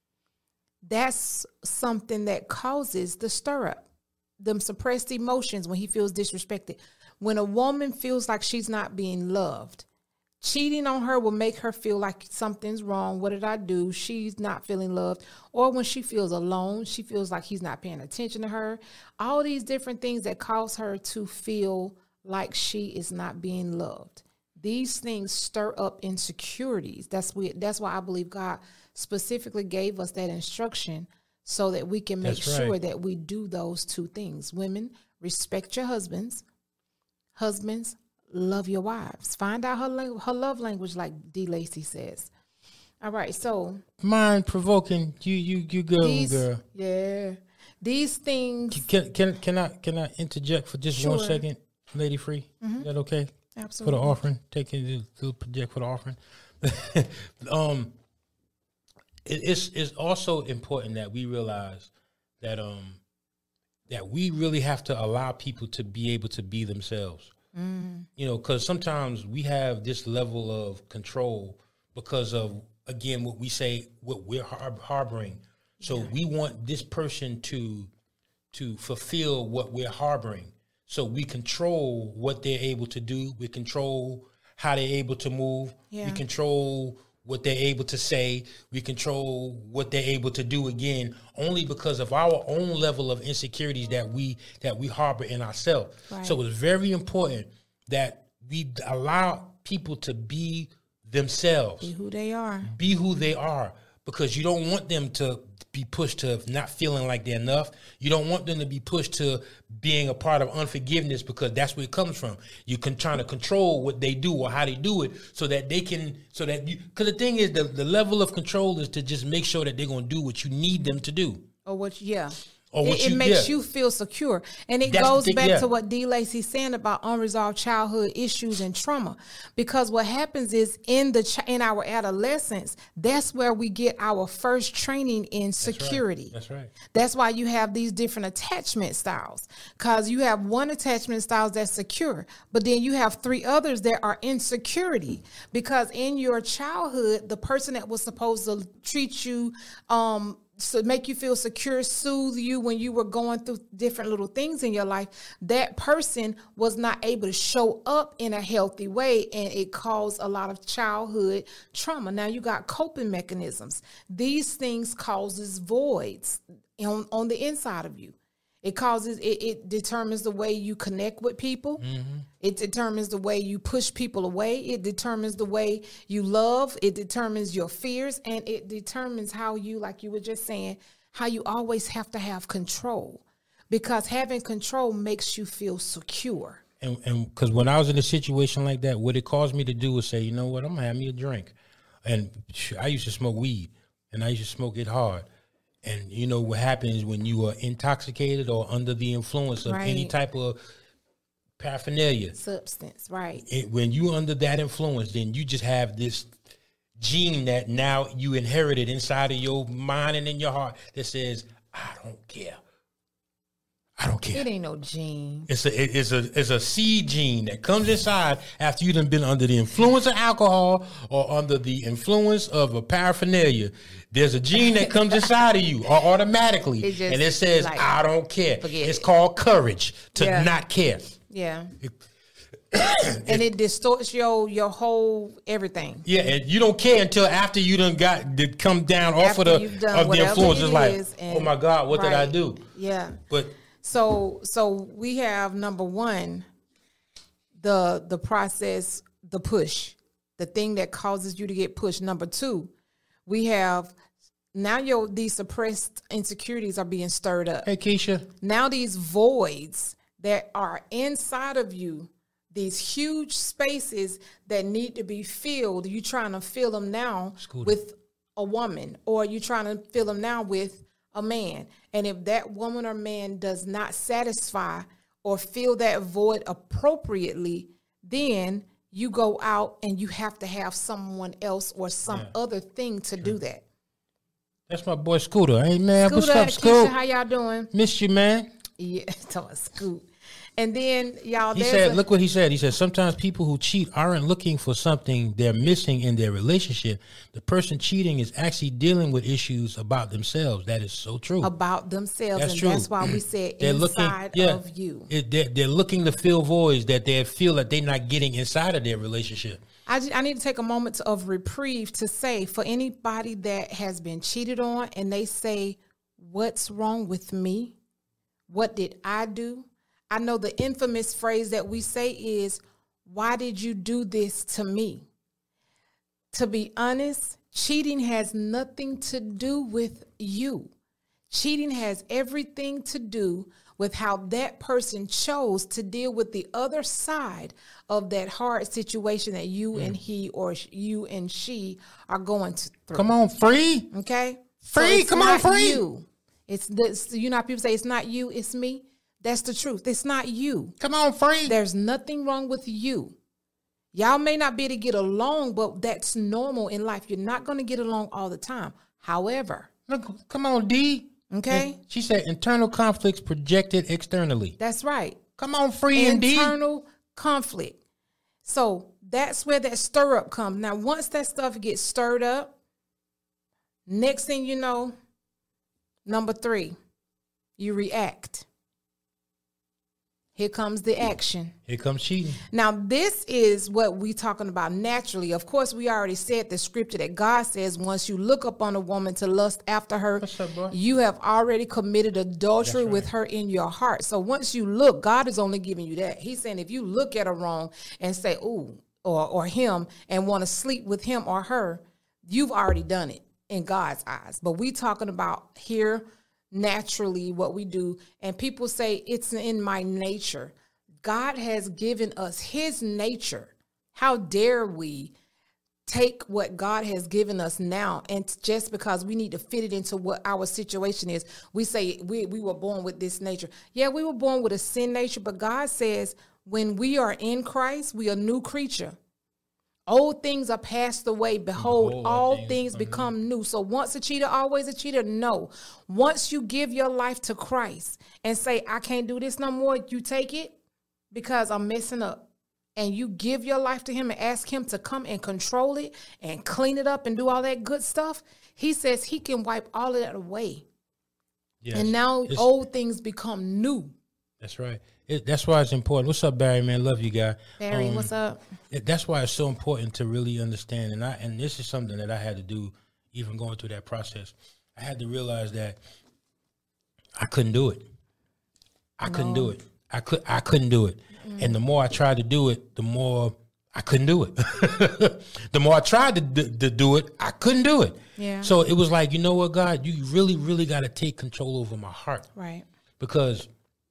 that's something that causes the stir up. Them suppressed emotions when he feels disrespected. When a woman feels like she's not being loved, Cheating on her will make her feel like something's wrong. What did I do? She's not feeling loved. Or when she feels alone, she feels like he's not paying attention to her. All these different things that cause her to feel like she is not being loved. These things stir up insecurities. That's we, that's why I believe God specifically gave us that instruction so that we can make That's sure right. that we do those two things. Women, respect your husbands. Husbands, love your wives. Find out her lang- her love language, like D. Lacey says. All right, so Mind provoking. You you you go, these, girl. yeah, these things. Can can can I can I interject for just one Sure. second, Lady Free? Is that okay? Absolutely. For the offering, take it to project for the offering. um, it, it's it's also important that we realize that um that we really have to allow people to be able to be themselves. Mm. You know, because sometimes we have this level of control because of, again, what we say, what we're har- harboring. So yeah. we want this person to to fulfill what we're harboring. So we control what they're able to do. We control how they're able to move. Yeah. We control what they're able to say. We control what they're able to do, again, only because of our own level of insecurities that we that we harbor in ourselves. Right. So it's very important that we allow people to be themselves. Be who they are. Be who they are, because you don't want them to be pushed to not feeling like they're enough. You don't want them to be pushed to being a part of unforgiveness, because that's where it comes from. You can try to control what they do or how they do it so that they can, so that you, because the thing is, the, the level of control is to just make sure that they're going to do what you need them to do. Or what, yeah. Or what it, you, it makes yeah. you feel secure. And it That's goes the thing, back yeah. to what D. Lacey's saying about unresolved childhood issues and trauma. Because what happens is in the ch- in our adolescence, that's where we get our first training in security. That's right. That's why you have these different attachment styles. Because you have one attachment style that's secure, but then you have three others that are insecurity. Because in your childhood, the person that was supposed to treat you um so make you feel secure, soothe you when you were going through different little things in your life, that person was not able to show up in a healthy way, and it caused a lot of childhood trauma. Now you got coping mechanisms. These things causes voids on, on the inside of you. It causes, it, it determines the way you connect with people. Mm-hmm. It determines the way you push people away. It determines the way you love. It determines your fears. And it determines how you, like you were just saying, how you always have to have control. Because having control makes you feel secure. And and because when I was in a situation like that, what it caused me to do was say, you know what, I'm going to have me a drink. And I used to smoke weed, and I used to smoke it hard. And you know what happens when you are intoxicated or under the influence of Right. any type of paraphernalia. Substance, right. It, when you under that influence, then you just have this gene that now you inherited inside of your mind and in your heart that says, I don't care. I don't care. It ain't no gene. It's a it's a it's a seed gene that comes inside after you done been under the influence of alcohol or under the influence of a paraphernalia. There's a gene that comes inside of you or automatically, It just, and it says, like, I don't care. forget It's it. called courage to Yeah. not care. Yeah. And it distorts your your whole everything. Yeah, and you don't care until after you done got to come down off After of the you've done of the whatever influence. it It's like, is, oh and- my God, what did I right. do? Yeah. But So so we have number one, the the process, the push, the thing that causes you to get pushed. Number two, we have now your these suppressed insecurities are being stirred up. hey, Keisha, Now these voids that are inside of you, these huge spaces that need to be filled, you trying to fill them now Scooter. with a woman, or you trying to fill them now with a man. And if that woman or man does not satisfy or fill that void appropriately, then you go out and you have to have someone else or some Yeah. other thing to do that. that's my boy Scooter. Hey man, Scooter, what's up, Keisha, Scoot? how y'all doing? Missed you, man. Yeah, tell us, Scoot. And then y'all, He there's said, a- look what he said. He said, sometimes people who cheat aren't looking for something they're missing in their relationship. The person cheating is actually dealing with issues about themselves. That is so true. about themselves, That's and true. that's why we said They're looking, inside yeah, of you. It, they're, they're looking to fill voids that they feel that they're not getting inside of their relationship. I, j- I need to take a moment to- of reprieve to say for anybody that has been cheated on and they say, what's wrong with me? What did I do? I know the infamous phrase that we say is, why did you do this to me? To be honest, cheating has nothing to do with you. Cheating has everything to do with how that person chose to deal with the other side of that hard situation that you mm. and he or sh- you and she are going to through. Come on, free. Okay? Free, so come on, free. You. It's this, you know how people say it's not you, it's me? That's the truth. It's not you. Come on, free. There's nothing wrong with you. Y'all may not be able to get along, but that's normal in life. You're not going to get along all the time. However. Look, come on, D. Okay. And she said internal conflicts projected externally. That's right. Come on, free and D. Internal conflict. So that's where that stir up comes. Now, once that stuff gets stirred up, next thing you know, number three, you react. Here comes the action. Here comes cheating. Now, this is what we're talking about naturally. Of course, we already said the scripture that God says once you look upon a woman to lust after her, What's up, boy? You have already committed adultery right. with her in your heart. So once you look, God is only giving you that. He's saying if you look at her wrong and say, ooh, or, or him, and want to sleep with him or her, you've already done it in God's eyes. But we talking about here naturally what we do, and people say it's in my nature. God has given us his nature. How dare we take what God has given us now, and just because we need to fit it into what our situation is, we say we, we were born with this nature. Yeah, we were born with a sin nature, but God says when we are in Christ, we are a new creature. Old things are passed away. Behold, Behold all things, things become new. So once a cheater, always a cheater? No. Once you give your life to Christ and say, I can't do this no more, you take it because I'm messing up. And you give your life to him and ask him to come and control it and clean it up and do all that good stuff. He says he can wipe all of that away. Yes. And now it's, old things become new. That's right. It, that's why it's important. What's up, Barry, man? Love you, guy. Barry, um, what's up? It, that's why it's so important to really understand. And I and this is something that I had to do even going through that process. I had to realize that I couldn't do it. I no. couldn't do it. I could I couldn't do it. Mm. And the more I tried to do it, the more I couldn't do it. The more I tried to, d- to do it, I couldn't do it. Yeah. So it was like, you know what, God, you really, really got to take control over my heart. Right. Because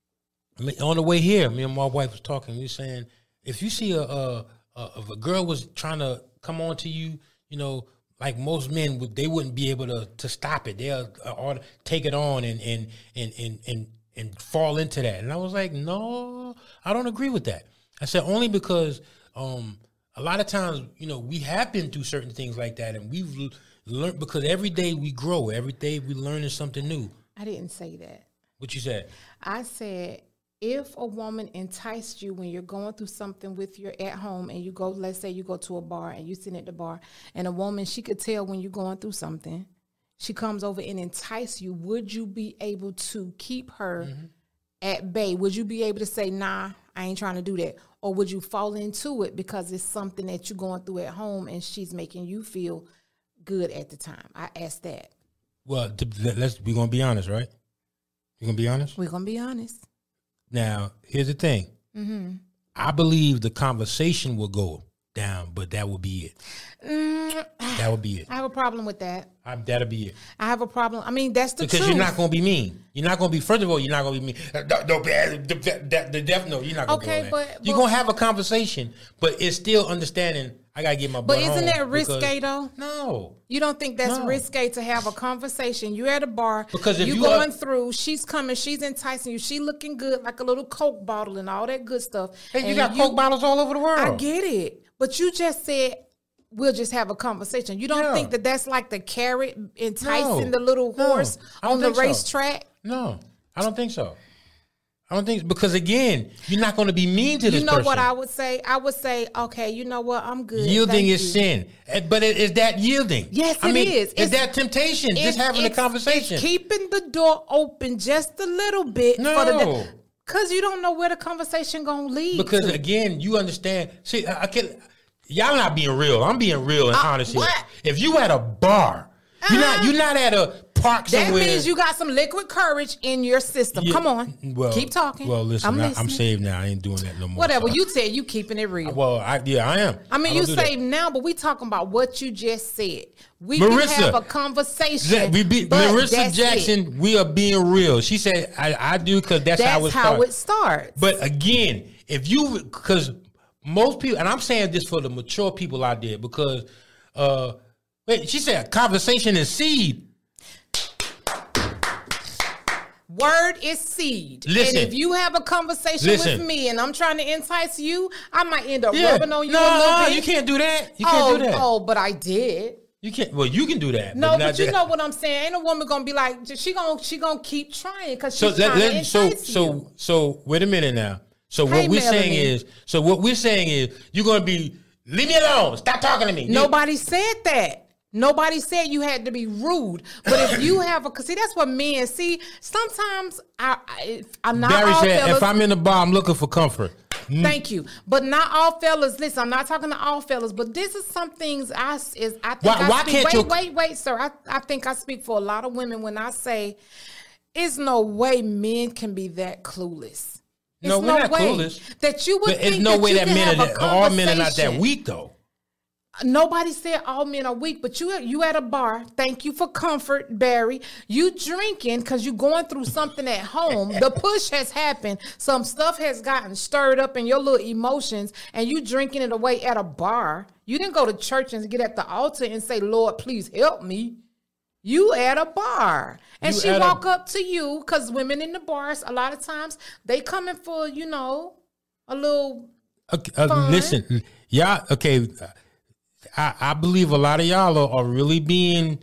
on the way here, me and my wife was talking. We were saying, if you see a, a, a if a girl was trying to come on to you, you know, like most men would, they wouldn't be able to to stop it. They'll uh, or take it on and and and and and and fall into that. And I was like, no, I don't agree with that. I said only because um, a lot of times, you know, we have been through certain things like that, and we've learned because every day we grow, every day we learning something new. I didn't say that. What you said? I said, if a woman enticed you when you're going through something with your at home and you go, let's say you go to a bar and you sit at the bar and a woman, she could tell when you're going through something, she comes over and entice you. Would you be able to keep her mm-hmm. at bay? Would you be able to say, nah, I ain't trying to do that? Or would you fall into it because it's something that you're going through at home and she's making you feel good at the time? I asked that. Well, to, let's, we're going to be honest, right? You're going to be honest? We're going to be honest. Now, here's the thing. Mm-hmm. I believe the conversation will go down, but that will be it. Mm, that would be it. I have a problem with that. I, that'll be it. I have a problem. I mean, that's the because truth. Because you're not going to be mean. You're not going to be, first of all, you're not going to be mean. No, no, the, the, the def, no, you're not going to okay, go but, that. You're going to have a conversation, but it's still understanding, I got to get my butt But isn't home that risque, because, though? No. You don't think that's no. risque to have a conversation? You're at a bar. Because if you you going are, through, she's coming, she's enticing you, she looking good like a little Coke bottle and all that good stuff. Hey, and you got you, Coke bottles all over the world. I get it. But you just said, we'll just have a conversation. You don't yeah. think that that's like the carrot enticing no. the little horse no. on the so. racetrack? No, I don't think so. I don't think, because again, you're not going to be mean to this You know person. what I would say? I would say, okay, you know what? I'm good. Yielding Thank is you. sin. But is that yielding? Yes, I it mean, is. Is It's, that temptation? Just having a conversation. It's keeping the door open just a little bit. No. For the, because you don't know where the conversation going to lead. Because to. again, you understand. See, I, I can. y'all not being real. I'm being real and Uh, honest here. what? If you at a bar, Uh-huh. you're not you're not at a park That somewhere. means you got some liquid courage in your system. Yeah, Come on. well, Keep talking. Well, listen, I'm I, listening. I'm saved now. I ain't doing that no more. Whatever. so. You said you keeping it real. Well, I, yeah, I am. I mean, I you don't do say that. now, but we talking about what you just said. We Marissa, can have a conversation. That- we be, but Marissa that's Jackson, it. we are being real. She said, I, I do because that's, That's how it how starts. it starts. But again, if you, because most people, and I'm saying this for the mature people out there, because, uh, wait, she said conversation is seed. Word is seed. Listen. And if you have a conversation Listen. with me and I'm trying to entice you, I might end up Yeah. rubbing on you no, a little no, bit. you can't do that. You oh, can't do that. oh, but I did. You can't. Well, you can do that. No, but, not you that. know what I'm saying. Ain't a woman gonna be like she gonna she gonna keep trying because So she's let, trying let, to so entice so you. so wait a minute now. So Hey, what we're saying Melanie. is, so what we're saying is, you're gonna be leave me alone. Stop talking to me. You- Nobody said that. Nobody said you had to be rude. But if you have a, cause see, that's what men see. Sometimes I, I I'm not Barry all said, fellas. if I'm in the bar, I'm looking for comfort. Thank you, but not all fellas. Listen, I'm not talking to all fellas, but this is some things I s- is I think Why- I why speak. can't Wait, you- wait, wait, sir. I I think I speak for a lot of women when I say, "It's no way men can be that clueless." It's No, we're not way clueless. That you would But think it's no that way you that can men are have a that, all men are not that conversation. weak though. Nobody said all men are weak, but you you at a bar. Thank you for comfort, Barry. You drinking because you going through something at home. The push has happened. Some stuff has gotten stirred up in your little emotions, and you drinking it away at a bar. You didn't go to church and get at the altar and say, "Lord, please help me." You at a bar, and You she at a- walk up to you because women in the bars a lot of times they coming for you know a little. Okay, uh, Fine. listen, y'all. Okay, I, I believe a lot of y'all are, are really being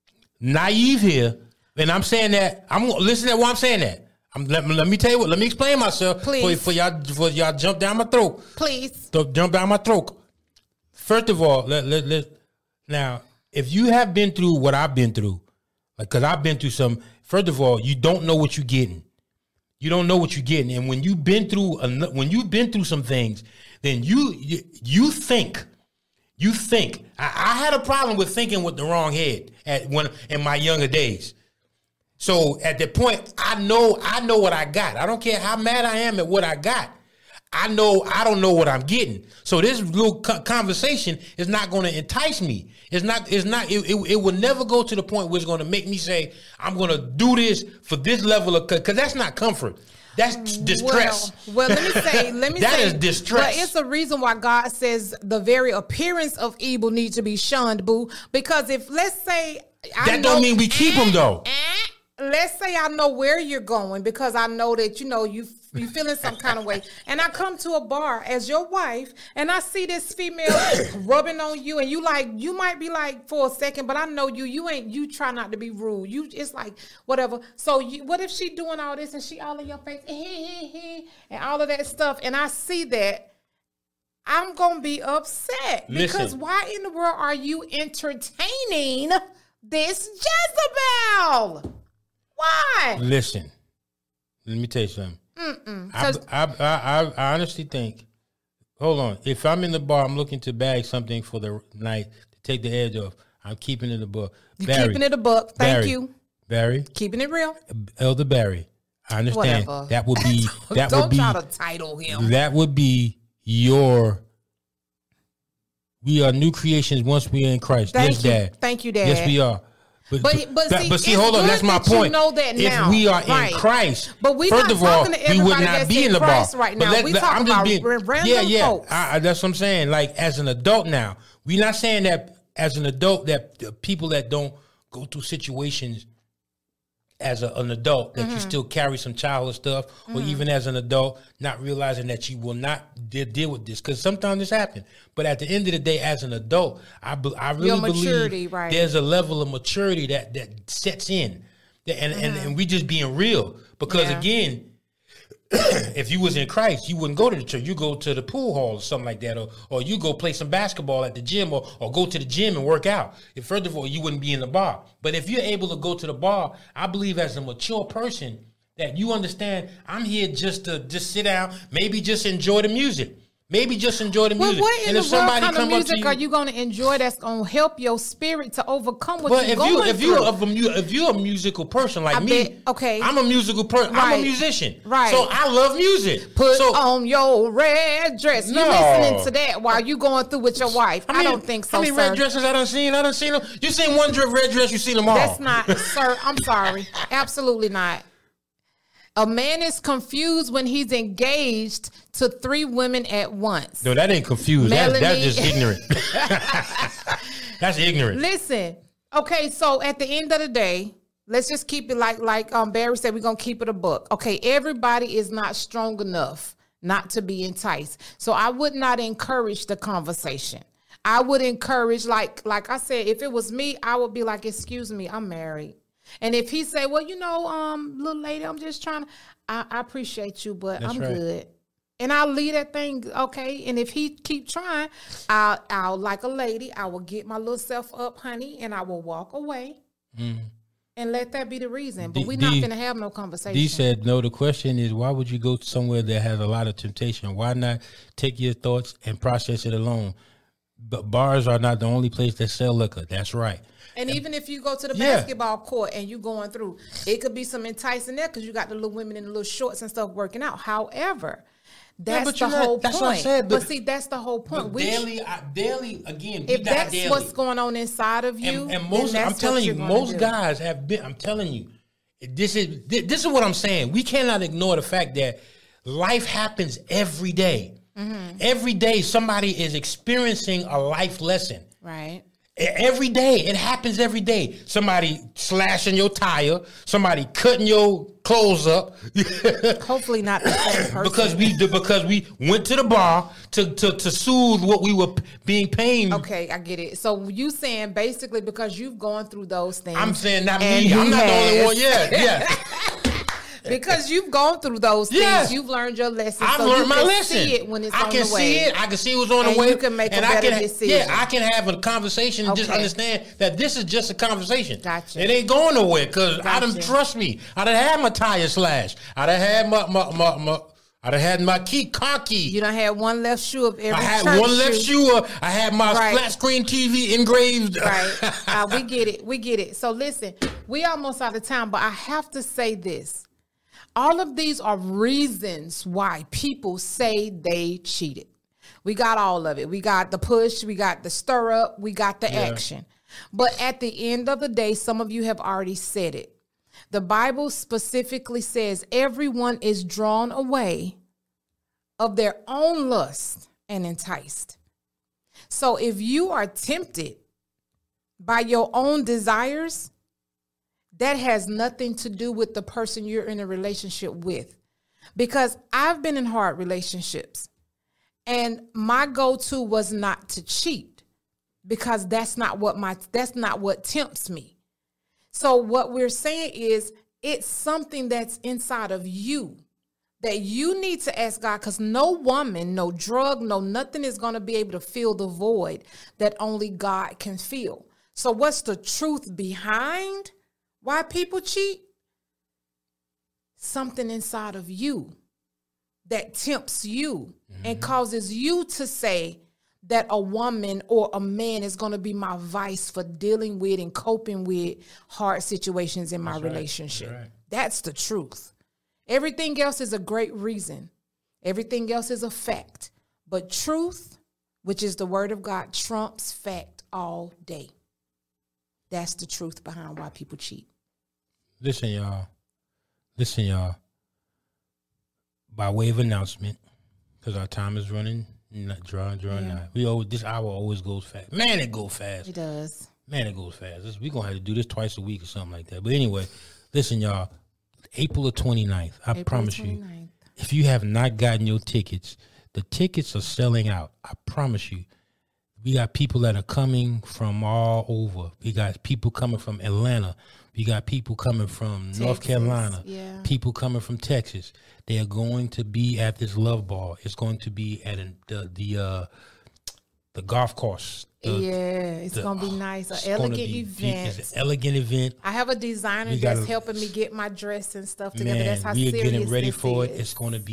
naive here, and I'm saying that. I'm listen to why I'm saying that. I'm let, me- let me tell you what. Let me explain myself. Please. For, for y'all, for y'all jump down my throat. Please. Don't jump down my throat. First of all, let let let. Now, if you have been through what I've been through, like, cause I've been through some. First of all, you don't know what you're getting. You don't know what you're getting, and when you've been through eno- when you've been through some things, then you you, you think, you think. I, I had a problem with thinking with the wrong head at when in my younger days. So at that point, I know I know what I got. I don't care how mad I am at what I got. I know I don't know what I'm getting. So this little co- conversation is not going to entice me. It's not. It's not. It, it, it will never go to the point where it's going to make me say I'm going to do this for this level of because that's not comfort. That's distress. Well, well, let me say, let me That say, is distress. But it's a reason why God says the very appearance of evil needs to be shunned, boo. Because if let's say I That know, don't mean we keep 'em, though. eh, let's say I know where you're going because I know that you know you you feeling some kind of way, and I come to a bar as your wife, and I see this female rubbing on you, and you like you might be like for a second, but I know you you ain't you try not to be rude. You it's like whatever. So you, what if she doing all this and she all in your face and all of that stuff, and I see that. I'm gonna be upset because Listen. why in the world are you entertaining this Jezebel? Why? Listen, let me tell you something. I, 'Cause- I, I, I, I honestly think. Hold on. If I'm in the bar, I'm looking to bag something for the night to take the edge off. I'm keeping it a buck. You Barry, keeping it a buck. Thank Barry, you. Barry, Keeping it real. Elder Barry. I understand. Whatever. That would be. That Don't would be. try to title him. That would be your. We are new creations once we are in Christ. Thank yes, you. Dad. Thank you, Dad. Yes, we are. But- but see, but see, it's hold on. good That's my that you point. know that now. If we are Right. in Christ, But we first not of all, talking to we would everybody not that's be in in the bar Christ right But now. We talking just about ra- random yeah, yeah. folks. I, I, that's what I'm saying. Like as an adult now, we're not saying that as an adult that the people that don't go through situations as a, an adult that Mm-hmm. you still carry some childhood stuff, or even as an adult not realizing that you will not de- deal with this because sometimes this happens. But at the end of the day, as an adult, I be- I really Your maturity, believe right. there's a level of maturity that that sets in, That- and and, and we just being real because Mm-hmm. Yeah. again. If you was in Christ, you wouldn't go to the church. You go to the pool hall or something like that, or or you go play some basketball at the gym, or or go to the gym and work out. If first of all, you wouldn't be in the bar. But if you're able to go to the bar, I believe as a mature person that you understand, I'm here just to just sit down, maybe just enjoy the music. Maybe just enjoy the Well, music. what in and the if world somebody kind of come up to music you, are you going to enjoy that's going to help your spirit to overcome what well, you're if going you if you through? if, a, mu- if you're a musical person like I me, bet- okay. I'm a musical person. I'm Right. a musician, Right. So I love music. Put so, on your red dress. No. You listening to that while you going through with your wife? I, mean, don't think so, How many sir. red dresses I done seen? I done seen them. You seen one dre- red dress, you seen them all. That's not, sir. I'm sorry. Absolutely not. A man is confused when he's engaged to three women at once. No, that ain't confused. That, that's Melanie- just ignorant. That's ignorant. Listen, okay, so at the end of the day, let's just keep it like like um Barry said, we're gonna keep it a book. Okay, everybody is not strong enough not to be enticed. So I would not encourage the conversation. I would encourage, like like I said, if it was me, I would be like, excuse me, I'm married. And if he say, well, you know, um, little lady, I'm just trying to, I, I appreciate you, but That's I'm right. good. And I'll leave that thing, okay? And if he keep trying, I'll, I'll like a lady, I will get my little self up, honey, and I will walk away. Mm. And let that be the reason. But D- we're not D- going to have no conversation. Dee said, no, the question is, why would you go somewhere that has a lot of temptation? Why not take your thoughts and process it alone? But bars are not the only place that sell liquor. That's right. And even if you go to the Yeah. basketball court and you going through, it could be some enticing there because you got the little women in the little shorts and stuff working out. However, that's but the you're not- whole that's point. what I said, but, but- see, that's the whole point. But We sh- daily, I, daily, again, we if die that's daily. what's going on inside of you, and, and then most, that's I'm what telling you, you're gonna most do. guys have been. I'm telling you, this is this is what I'm saying. We cannot ignore the fact that life happens every day. Mm-hmm. Every day, somebody is experiencing a life lesson. Right. E- Every day, it happens every day. Somebody slashing your tire, somebody cutting your clothes up. Hopefully not the same person. because we because we went to the bar to to, to soothe what we were p- being pained. Okay, I get it. So you saying basically because you've gone through those things. I'm saying not and me. I'm he not the only has. one. Yeah, yeah. Because you've gone through those things, Yes. you've learned your lesson. I've so learned you my can lesson. see it when it's I on can the way. see it. I can see what's on And the way. you can make a and I better can, decision. Yeah, I can have a conversation and just Okay. understand that this is just a conversation. Gotcha. It ain't going nowhere because I done, Gotcha. trust me, I done had my tire slashed. I done had my, my, my, my I done had my key, car key. You don't have one left shoe of every I had church one left shoe. uh, I had my Right. flat screen T V engraved. Right. Uh, we get it. We get it. So listen, we almost out of time, but I have to say this. All of these are reasons why people say they cheated. We got all of it. We got the push, we got the stir up, we got the Yeah. action. But at the end of the day, some of you have already said it. The Bible specifically says everyone is drawn away of their own lust and enticed. So if you are tempted by your own desires, that has nothing to do with the person you're in a relationship with. Because I've been in hard relationships and my go-to was not to cheat because that's not what my that's not what tempts me. So what we're saying is it's something that's inside of you that you need to ask God, because no woman, no drug, no nothing is going to be able to fill the void that only God can fill. So what's the truth behind why people cheat? Something inside of you that tempts you mm-hmm. and causes you to say that a woman or a man is going to be my vice for dealing with and coping with hard situations in my That's right. relationship. That's right. That's the truth. Everything else is a great reason. Everything else is a fact. But truth, which is the word of God, trumps fact all day. That's the truth behind why people cheat. Listen, y'all. Listen, y'all. By way of announcement, because our time is running, not drawing, drawing Yeah. out. We always this hour always goes fast. Man, it goes fast. It does. Man, it goes fast. This, we gonna have to do this twice a week or something like that. But anyway, listen, y'all. April the twenty-ninth, I April promise twenty-ninth. you, if you have not gotten your tickets, the tickets are selling out. I promise you. We got people that are coming from all over. We got people coming from Atlanta. We got people coming from Texas, North Carolina. yeah. People coming from Texas. They are going to be at this Love Ball. It's going to be at an, the the uh, the golf course. The, yeah, it's the- gonna be nice. it's An gonna elegant be- event. It's an elegant event. I have a designer We that's gotta- helping me get my dress and stuff together. Man, That's how we are serious getting ready this for is. it. It's going to be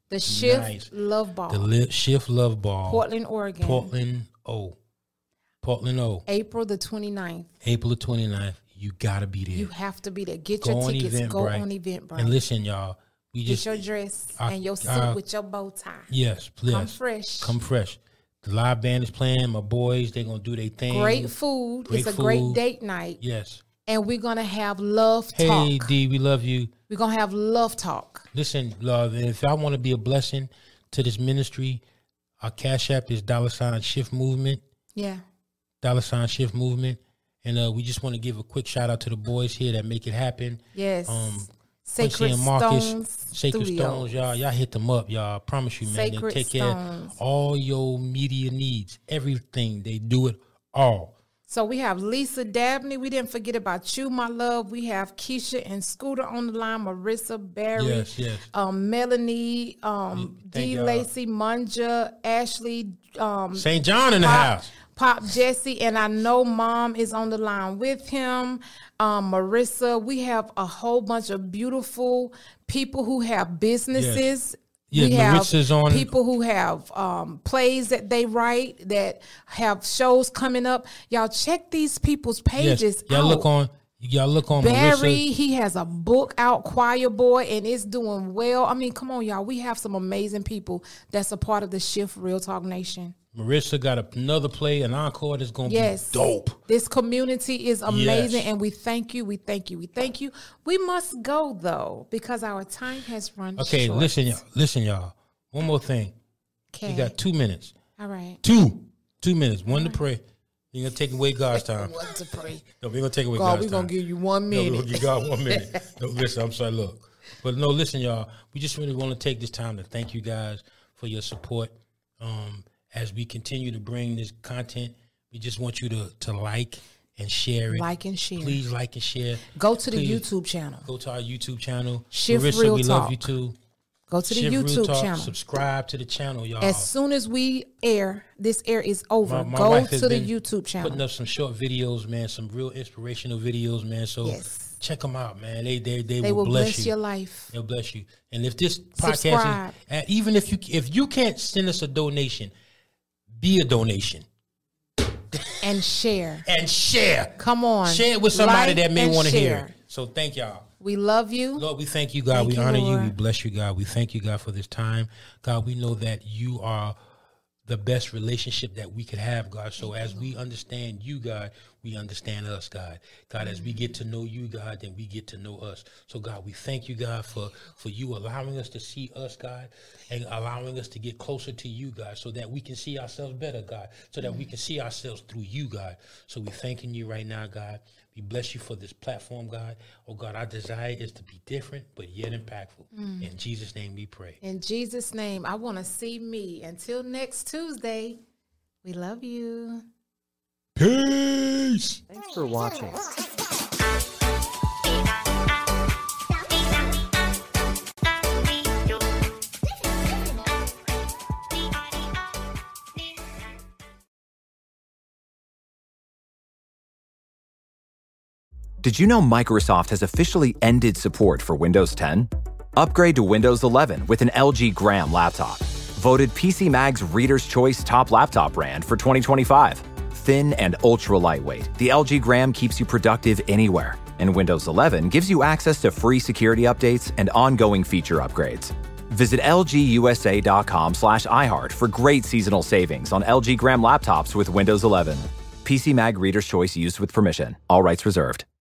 The Shift nice. Love Ball. The li- Shift Love Ball. Portland, Oregon. Portland, O. Portland, O. April the twenty-ninth. April the twenty-ninth. You got to be there. You have to be there. Get Go your on tickets. Go Eventbrite. on Eventbrite. And listen, y'all. We Get just your dress I- and your suit I- with your bow tie. Yes, please. Come fresh. Come fresh. The live band is playing. My boys, they're going to do their thing. Great food. Great it's a food. great date night. Yes. And we're going to have love Hey, talk. D, we love you. We're going to have love talk. Listen, love, if I want to be a blessing to this ministry, our Cash App is dollar sign Shift Movement. Yeah. Dollar sign Shift Movement. And uh, we just want to give a quick shout out to the boys here that make it happen. Yes. Um, Sacred Quincy and Marcus, Stones Sacred Studios. Stones, y'all. Y'all hit them up, y'all. I promise you, man. They'll Sacred take care Stones. of all your media needs. Everything. They do it all. So we have Lisa Dabney. We didn't forget about you, my love. We have Keisha and Scooter on the line. Marissa, Barry, Yes, yes. um, Melanie, um, Thank D. y'all. Lacey, Munja, Ashley, um, Saint John in the Pop, house. Pop Jesse, and I know Mom is on the line with him. Um, Marissa, we have a whole bunch of beautiful people who have businesses. Yeah, we have Marissa's on- people who have um, plays that they write, that have shows coming up. Y'all check these people's pages Yes. Y'all out. look on. Y'all look on Barry, Marissa. he has a book out, Choir Boy, and it's doing well. I mean, come on, y'all. We have some amazing people that's a part of the Shift Real Talk Nation. Marissa got another play, an encore that's going to Yes. be dope. This community is amazing, Yes. and we thank you. We thank you. We thank you. We must go, though, because our time has run Okay, short. listen, y'all. Listen, y'all. One more thing. Okay. You got two minutes. All right. Two. Two minutes. One to pray. You're going to take away God's time. What to pray. No, we're going to take away God, God's we're time. going to give you one No, we're minute. going to give God one minute. No, listen, I'm sorry, look. But no, listen, y'all. We just really want to take this time to thank you guys for your support. Um, as we continue to bring this content, we just want you to, to like and share it. Like and share. Please like and share. Go to the Please YouTube channel. Go to our YouTube channel. Shift Marissa, Real we Talk. love you too. Go to the Shift Real YouTube Talk. channel. Subscribe to the channel, y'all. As soon as we air, this air is over. My- my Go wife has to the been YouTube channel. Putting up some short videos, man. Some real inspirational videos, man. So Yes. check them out, man. They they they, They will, will bless, bless you. your life. They'll bless you. And if this podcast, Subscribe. is, uh, even if you if you can't send us a donation, be a donation And share. and share. Come on. Share it with somebody Like that may and want to hear share. it. So thank y'all. We love you. Lord, we thank you, God. Thank we you, honor you. Lord. We bless you, God. We thank you, God, for this time. God, we know that you are the best relationship that we could have, God. So as we understand you, God, we understand us, God. God, as we get to know you, God, then we get to know us. So, God, we thank you, God, for, for you allowing us to see us, God, and allowing us to get closer to you, God, so that we can see ourselves better, God, so that we can see ourselves through you, God. So we thanking you right now, God. We bless you for this platform, God. Oh, God, our desire is to be different, but yet impactful. In Jesus' name we pray. In Jesus' name, I want to see me. Until next Tuesday, we love you. Peace. Thanks for watching. Did you know Microsoft has officially ended support for Windows ten? Upgrade to Windows eleven with an L G Gram laptop. Voted P C Mag's Reader's Choice Top Laptop Brand for twenty twenty-five. Thin and ultra lightweight, the L G Gram keeps you productive anywhere. And Windows eleven gives you access to free security updates and ongoing feature upgrades. Visit lgusa.com slash iHeart for great seasonal savings on L G Gram laptops with Windows eleven. P C Mag Reader's Choice used with permission. All rights reserved.